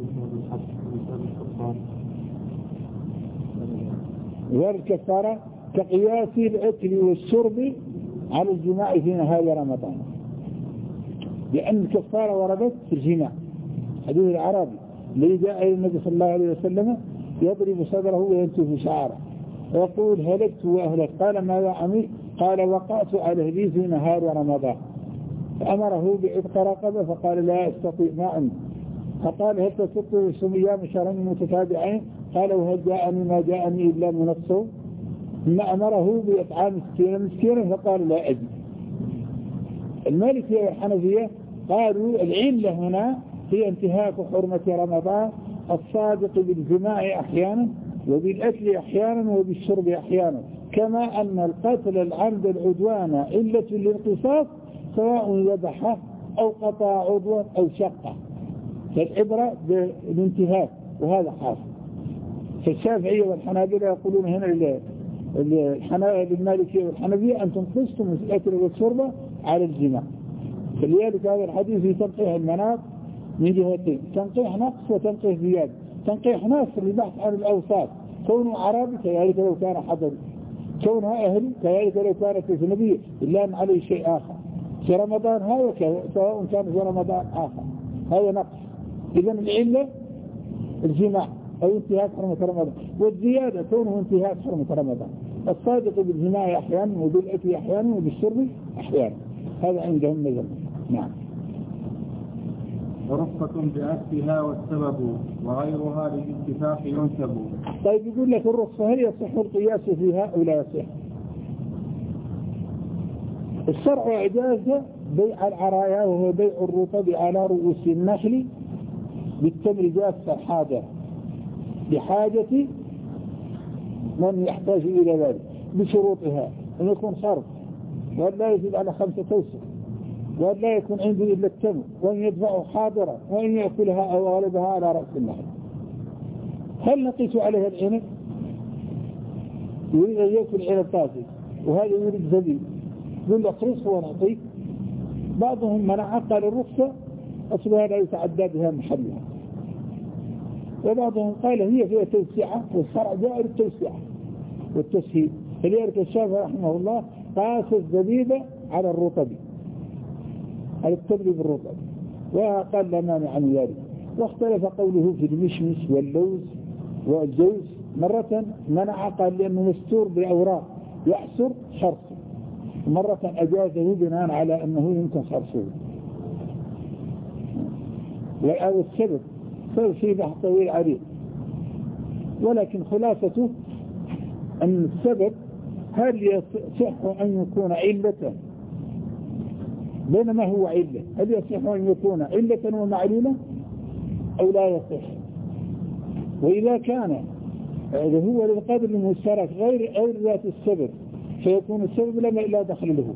غير الكفارة كقياس الأكل والشرب على الجماع في نهاية رمضان، لأن الكفارة وردت في الجماع. حديث العربي الذي جاء إلى النبي صلى الله عليه وسلم يضرب صدره وينتف شعره ويقول هلكت وأهلك، قال ماذا عمل؟ قال وقعت على أهلي في نهار رمضان، فأمره بعتق رقبة فقال لا أستطيع ما عندي، فقال هل تستطيع صوم أيام شهرين متتابعين؟ قال وهل جاءني ما جاءني إلا من الصوم؟ ثم أمره بإطعام مسكينا فقال لا أجد. المالكية والحنفية قالوا العلة هنا هي انتهاك حرمة رمضان الصادق بالجماع أحيانا وبالأكل أحيانا وبالشرب أحيانا، كما أن القتل العمد العدوان علة للقصاص سواء ذبحه أو قطع عضوا أو شقه، فالعبرة بالانتهاك وهذا حاصل. فالشافعية والحنابلة يقولون هنا للمالكية والحنفية أن تنقصتم الأكل والشرب على الجماع. فلذلك هذا الحديث في تنقيح المناط من جهتين، تنقيح نقص وتنقيح زيادة. تنقيح نقص للبحث عن الأوصاف، كونه عربي كذلك لو كان حضري، كونها أهلي كذلك لو كانت أجنبية إلا أن عليه شيء آخر في رمضان هذا سواء كان في رمضان آخر، هذا نقص. إذن العلة الجماع أو انتهاك حرمة رمضان، والزيادة كونه انتهاك حرمة رمضان. الصادق بالجماع أحيانا وبالأكل أحيانا وبالشرب أحيانا، هذا عندهم نظر. نعم. ورخصة بأكلها والسبب وغيرها للاتفاق ينسب. طيب يقول لك الرخصة هل يصح القياس فيها أو لا يصح؟ الشرع أجاز بيع العرايا وهو بيع الرطب على رؤوس النخل بالتمر جافة بحاجة من يحتاج إلى ذلك بشروطها أن يكون صرف وأن لا يزيد على 5 توسق وأن لا يكون عنده إلا التمر وأن يدفعه حاضرا وأن يأكلها أو غالبها على رأس النخل. هل نقيس عليها العنب؟ يريد أن يأكل عنب طازج وهذا يريد زبيب، يقول لك رخصة ونعطيك. بعضهم منع قال الرخصة أصلها لا يتعدى بها محلها، وبعضهم قال هي فيها توسعة والشرع جاء للتوسعة والتسهيل. فلذلك الشافعي رحمه الله قاس الزبيب على الرطب، على التمر بالرطب، وقال لا مانع من ذلك. واختلف قوله في المشمش واللوز والجوز، مرة منع قال لأنه مستور بأوراق يحسر حرصه، مرة أجازه بناء على أنه يمكن حرصه. والسبب صار في بحث طويل عريض، ولكن خلاصته أن السبب هل يصح أن يكون علة بينما هو علة، هل يصح أن يكون علة ومعلولة أو لا يصح؟ وإذا كان هو للقدر المشترك غير ذات السبب فيكون السبب لما لا دخل له.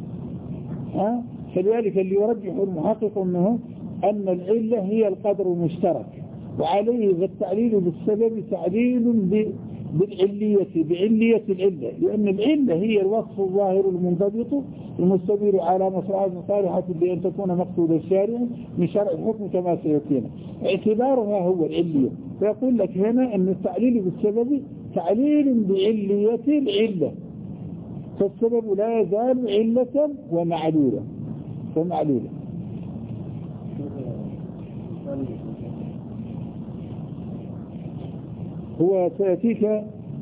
فلذلك اللي يرجح المحقق أنه أن العلة هي القدر المشترك، وعليه بالتعليل بالسبب تعليل بعلية العلة، لأن العلة هي الوصف الظاهر المنضبط المستدير على مصلحة صالحة بأن تكون مقصود الشارع من شرع الحكم كما سيأتينا، اعتبارها هو العلية. فيقول لك هنا أن التعليل بالسبب تعليل بعلية العلة، فالسبب لا يزال علة ومعلولة. هو سيأتيك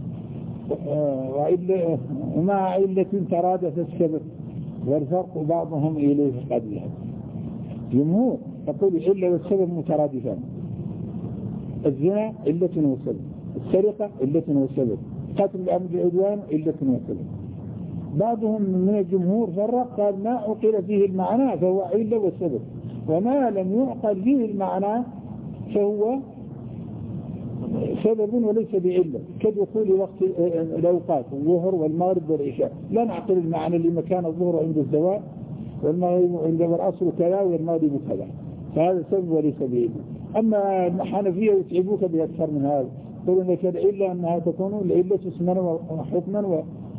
ومع علة ترادف السبب والفرق بعضهم إليه قد يهد. جمهور تقول العلة والسبب مترادفان، الزنا علة وسبب، السرقة علة وسبب، قتل الأمر العدوان علة وسبب. بعضهم من الجمهور فرق قال ما عقل فيه المعنى فهو علة وسبب، وما لم يعقل فيه المعنى فهو سبب وليس بعلة، كدخول وقت الأوقات الظهر والمغرب والعشاء، لا نعقل المعنى لما كان الظهر عند الزواج والمغرب عند العصر كذا والمغرب كذا، فهذا سبب وليس بعلة. أما الحنفية يتعبوك بأكثر من هذا، يقولون لك العلة أنها تكون العلة اسما وحكما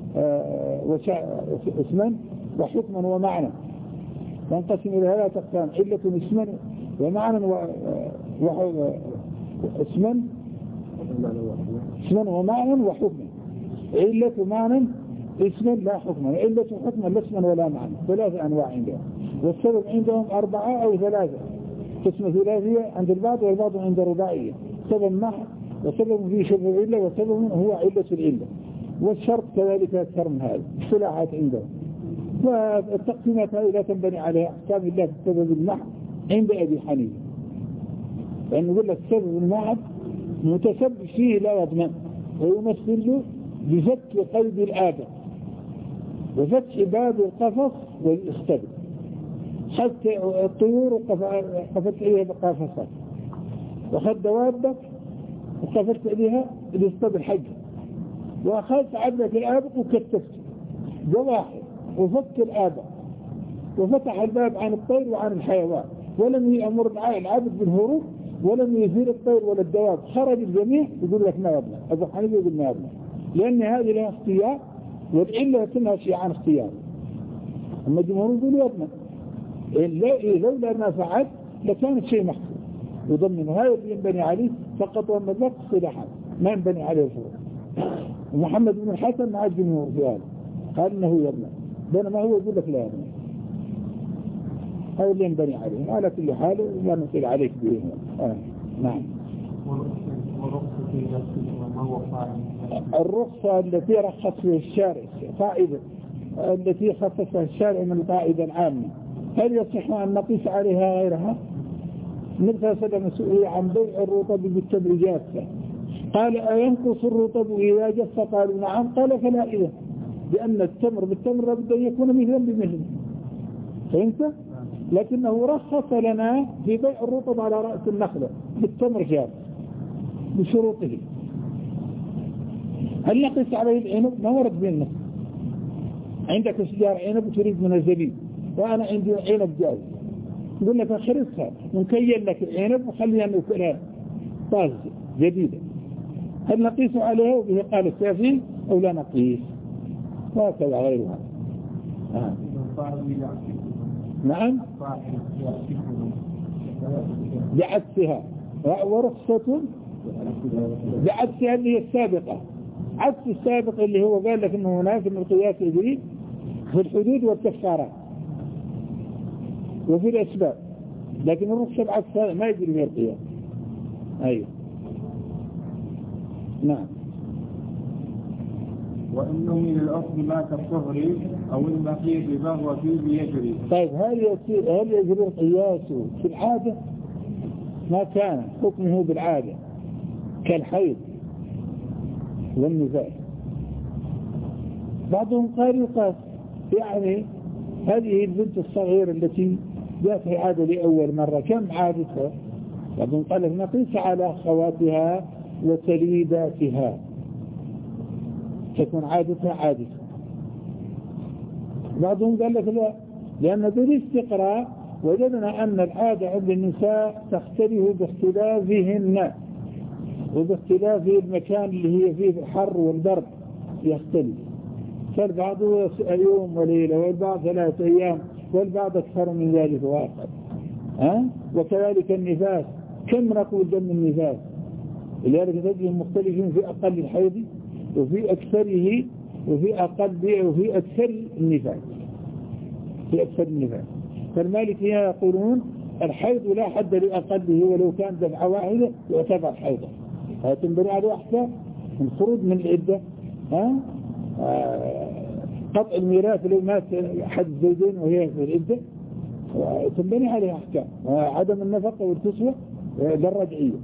اسما وحكما ومعنى، تنقسم إلى ثلاثة أقسام: علة اسما ومعنى اسما ومعنى وحكما. علة معنى اسما لا حكما، علة حكما لا اسما ولا معنى، ثلاثة أنواع عندهم. والسبب عندهم 4 أو 3، قسمة ثلاثية عند البعض والبعض عند الرباعية: سبب محض، وسبب فيه شبه العلة، وسبب هو علة العلة. والشرط كذلك أكثر من هذا، اصطلاحات عندهم. والتقسيمات هذه لا تنبني عليها أحكام الله في السبب المحض عند أبي حنيفة، لأنه يقول لك السبب المحض متسبب فيه لا يضمن، ويمثل له بفك قيد الآبة وفتح باب القفص والاختبر، حتى الطيور قفت عليها بقافصات، وخذ دوابك وقفت عليها الاستبر حجة، وأخذت عبلك الآبق وكتفت جواحر وفك الآبق وفتح الباب عن الطير وعن الحيوان، ولم يأمر العبد بالهروب ولم يزيل الطير ولا الدواب، خرج الجميع. يقول لك ما يبنى، أبو حنيفة يقول ما يبنى، لأن هذه لها اختيار والعلة تنهى عن اختيار. أما الجمهور يقول يبنى، لولا ما فعل لكانت شيء محفوظ يضمن. هذا اللي ينبني عليه فقط، وأما الباقي صلاحا ما ينبني عليه الفروع. ومحمد بن الحسن مع الجمهور في هذا، قال إنه يبنى، بينما هو يقول لك لا يبنى. هذا اللي ينبني عليه. على كل حال لا نطيل عليك به. نعم. الرخصة التي رخص فيها الشارع، قاعدة التي خصصها الشارع من القاعدة العامة، هل يصح أن نقيس عليها غيرها؟ النبي صلى الله عليه وسلم سئل عن بيع الرطب بالتمر جافة، قال أينقص الرطب إذا جف؟ قالوا نعم، قال فلا إذا، لأن التمر بالتمر لابد أن يكون مثلا بمثل. فهمت؟ لكنه رخص لنا في بيع الرطب على رأس النخلة بالتمر جاف بشروطه. هل نقيس عليه العنب؟ ما ورد بيننا. عندك اشجار عنب وتريد من الزبيب، وأنا عندي عنب جاف، يقول لك أخرسها ونكيل لك العنب وخليها نأكلها طازة جديدة، هل نقيس عليها؟ وبه قال الشافعي أو لا نقيس، وهكذا غيرها. نعم، بعكسها. ورخصة بعكسها اللي هي السابقة، عكس السابق اللي هو قال لك انه هناك من القياس يجري في الحدود والكفارات وفي الأسباب، لكن الرخصة بعكسها ما يجري فيها القياس. أيوه. نعم. وإنه من الأصل ما كالصهر أو المخيط فهو فيه يجري. طيب هل يجري القياس في العادة؟ ما كان حكمه بالعادة كالحيض والنفاس. بعضهم قال يقاس، يعني هذه البنت الصغيرة التي جاءت في عادة لأول مرة كم عادتها؟ بعضهم قال نقيس على خواتها وتليداتها تكون عادتها عادة. بعضهم قال لك لا، لأن بالاستقراء وجدنا أن العادة عند النساء تختلف باختلافهن وباختلاف المكان اللي هي فيه الحر والبرد يختلف، فالبعض يوم وليلة والبعض 3 أيام والبعض أكثر من ذلك وأقل. وكذلك النفاس، كم نقول دم النفاس؟ لذلك تجدهم مختلفين في أقل الحيض وفي أكثره وفي أقل وفي أكثر النفاس، في أكثر النفاس. فالمالكية يقولون الحيض لا حد لأقله، ولو كان دفعة واحدة يعتبر حيضا، تنبني عليه أحكام الخروج من العدة، قطع الميراث لو مات أحد الزوجين وهي في العدة تنبني عليه أحكام، عدم النفقة والكسوة للرجعية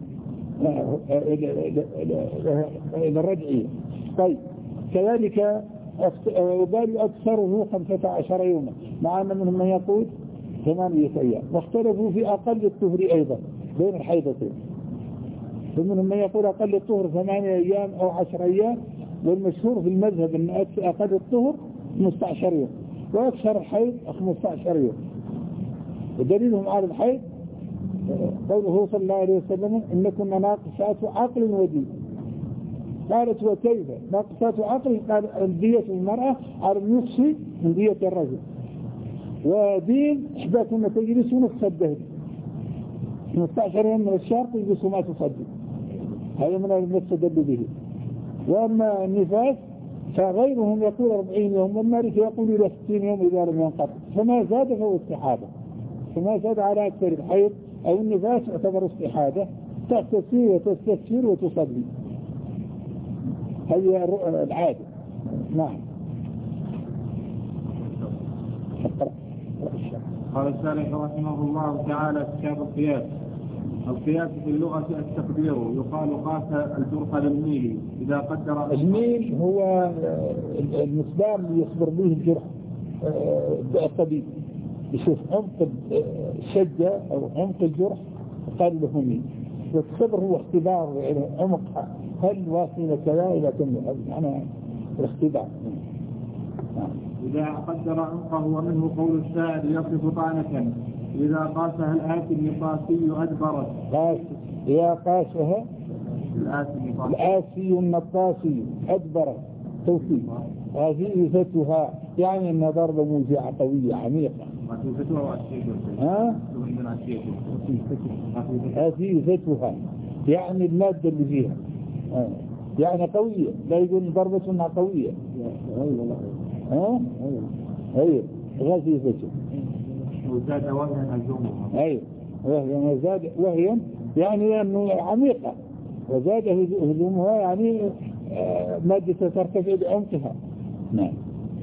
للرجعية. طيب كذلك وقالوا أكثره 15 يوما، مع أن منهم من يقول 8 أيام، واختلفوا في أقل الطهر أيضا بين الحيضتين، فمنهم من يقول أقل الطهر 8 أيام أو 10 أيام، والمشهور في المذهب أن أقل الطهر 15 يوم وأكثر الحيض 15 يوم. ودليلهم على الحيض قوله صلى الله عليه وسلم إن كنا ناقصات عقل ودين. قالت وكيف ناقصات عقل؟ قال دية المرأة على النصف من دية الرجل، ودين إحداكم تجلس نصف الدهر 15 يوم من الشهر تجلس ما تصدق، هذا من المستدل به. وأما النفاس فغيرهم يقول 40 يوم، والمالك يقول إلى 60 يوم إذا لم ينقطع، فما زاد فهو استحاضة، فما زاد على أكثر الحيض أو النفاس يعتبر استحاضة، تغتسل وتستغفر وتصلي، هي العادة. نعم. قال الشارح رحمه الله تعالى كتاب القياس. القياس في اللغة التقدير، يقال قاس الجرح للميل إذا قدر. الميل هو المقدار اللي يخبر به الجرح الطبيب، يشوف عمق الشجة أو عمق الجرح قال له ميل، والصبر هو اختبار عمق هل واصل كذا إلى كم، معنى الاختبار. إذا قدر عمقه، ومنه قول الشاعر يصف طعنة إذا قاسها الآتي النطاسي أدبرت. إذا قاسها الآسي النطاسي أدبرت توفيق هذه ذاتها، يعني أنها ضربة موجعة قوية عميقة. هذه ذاتها يعني المادة اللي فيها يعني قوية، لا يقول ضربة قوية. أيوة غازي ذاته وزاد وهيا هزومها. أيوة وزاد وهيا يعني أنه عميقة، وزاد هزومها يعني مادة ترتفع بعمقها. نعم.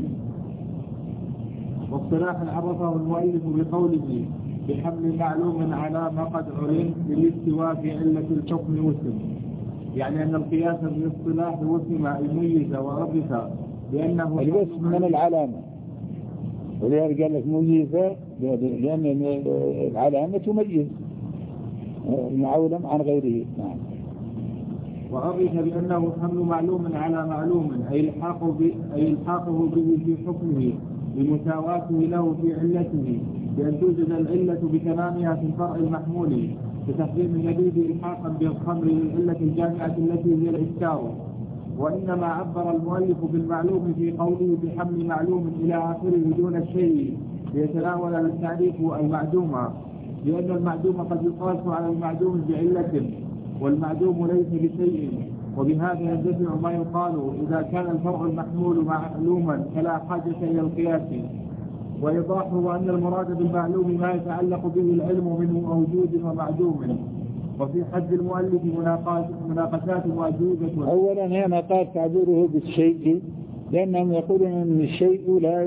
واصطلاحا عرفه المؤلف بقوله بحمل معلوم على ما قد علم للاستواء في علة الحكم وسم، يعني أن القياس بالاصطلاح وسم يميز وعرف لأنه الوسم من العلامة، ولذلك قال لك مميزة لأن العلامة تميز المعولم عن غيره. نعم. وعرف بأنه حمل معلوم على معلوم، أي الحاقه به في حكمه بمساواته له في علته، بأن توجد العلة بتمامها في الفرع المحمول بتحريم النبيذ إلحاقا بالخمر للعلة الجامعة التي هي الإسكار. وإنما عبر المؤلف بالمعلوم في قوله بحمل معلوم إلى آخره دون الشيء ليتناول التعريف المعدومة، لأن المعدوم قد يقاس على المعدوم بعلة، والمعدوم ليس بشيء. وبهذا يندفع ما يقال إذا كان الفرع المحمول معلوما فلا حاجة إلى القياس. وإيضاحه أن المراد بالمعلوم ما يتعلق به العلم من موجود ومعدوم. وفي حد المؤلف مناقشات واجوبة. أولا هنا قال تعبيره بالشيء، لأنهم يقولون أن الشيء لا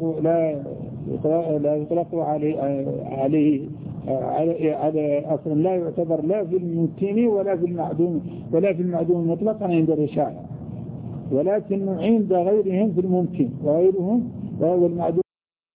يطلق عليه أصلا، لا يعتبر لا في الممكن ولا في المعدوم مطلقا عند الرشاعة، ولكن عند غيرهم في الممكن، وغيرهم وهو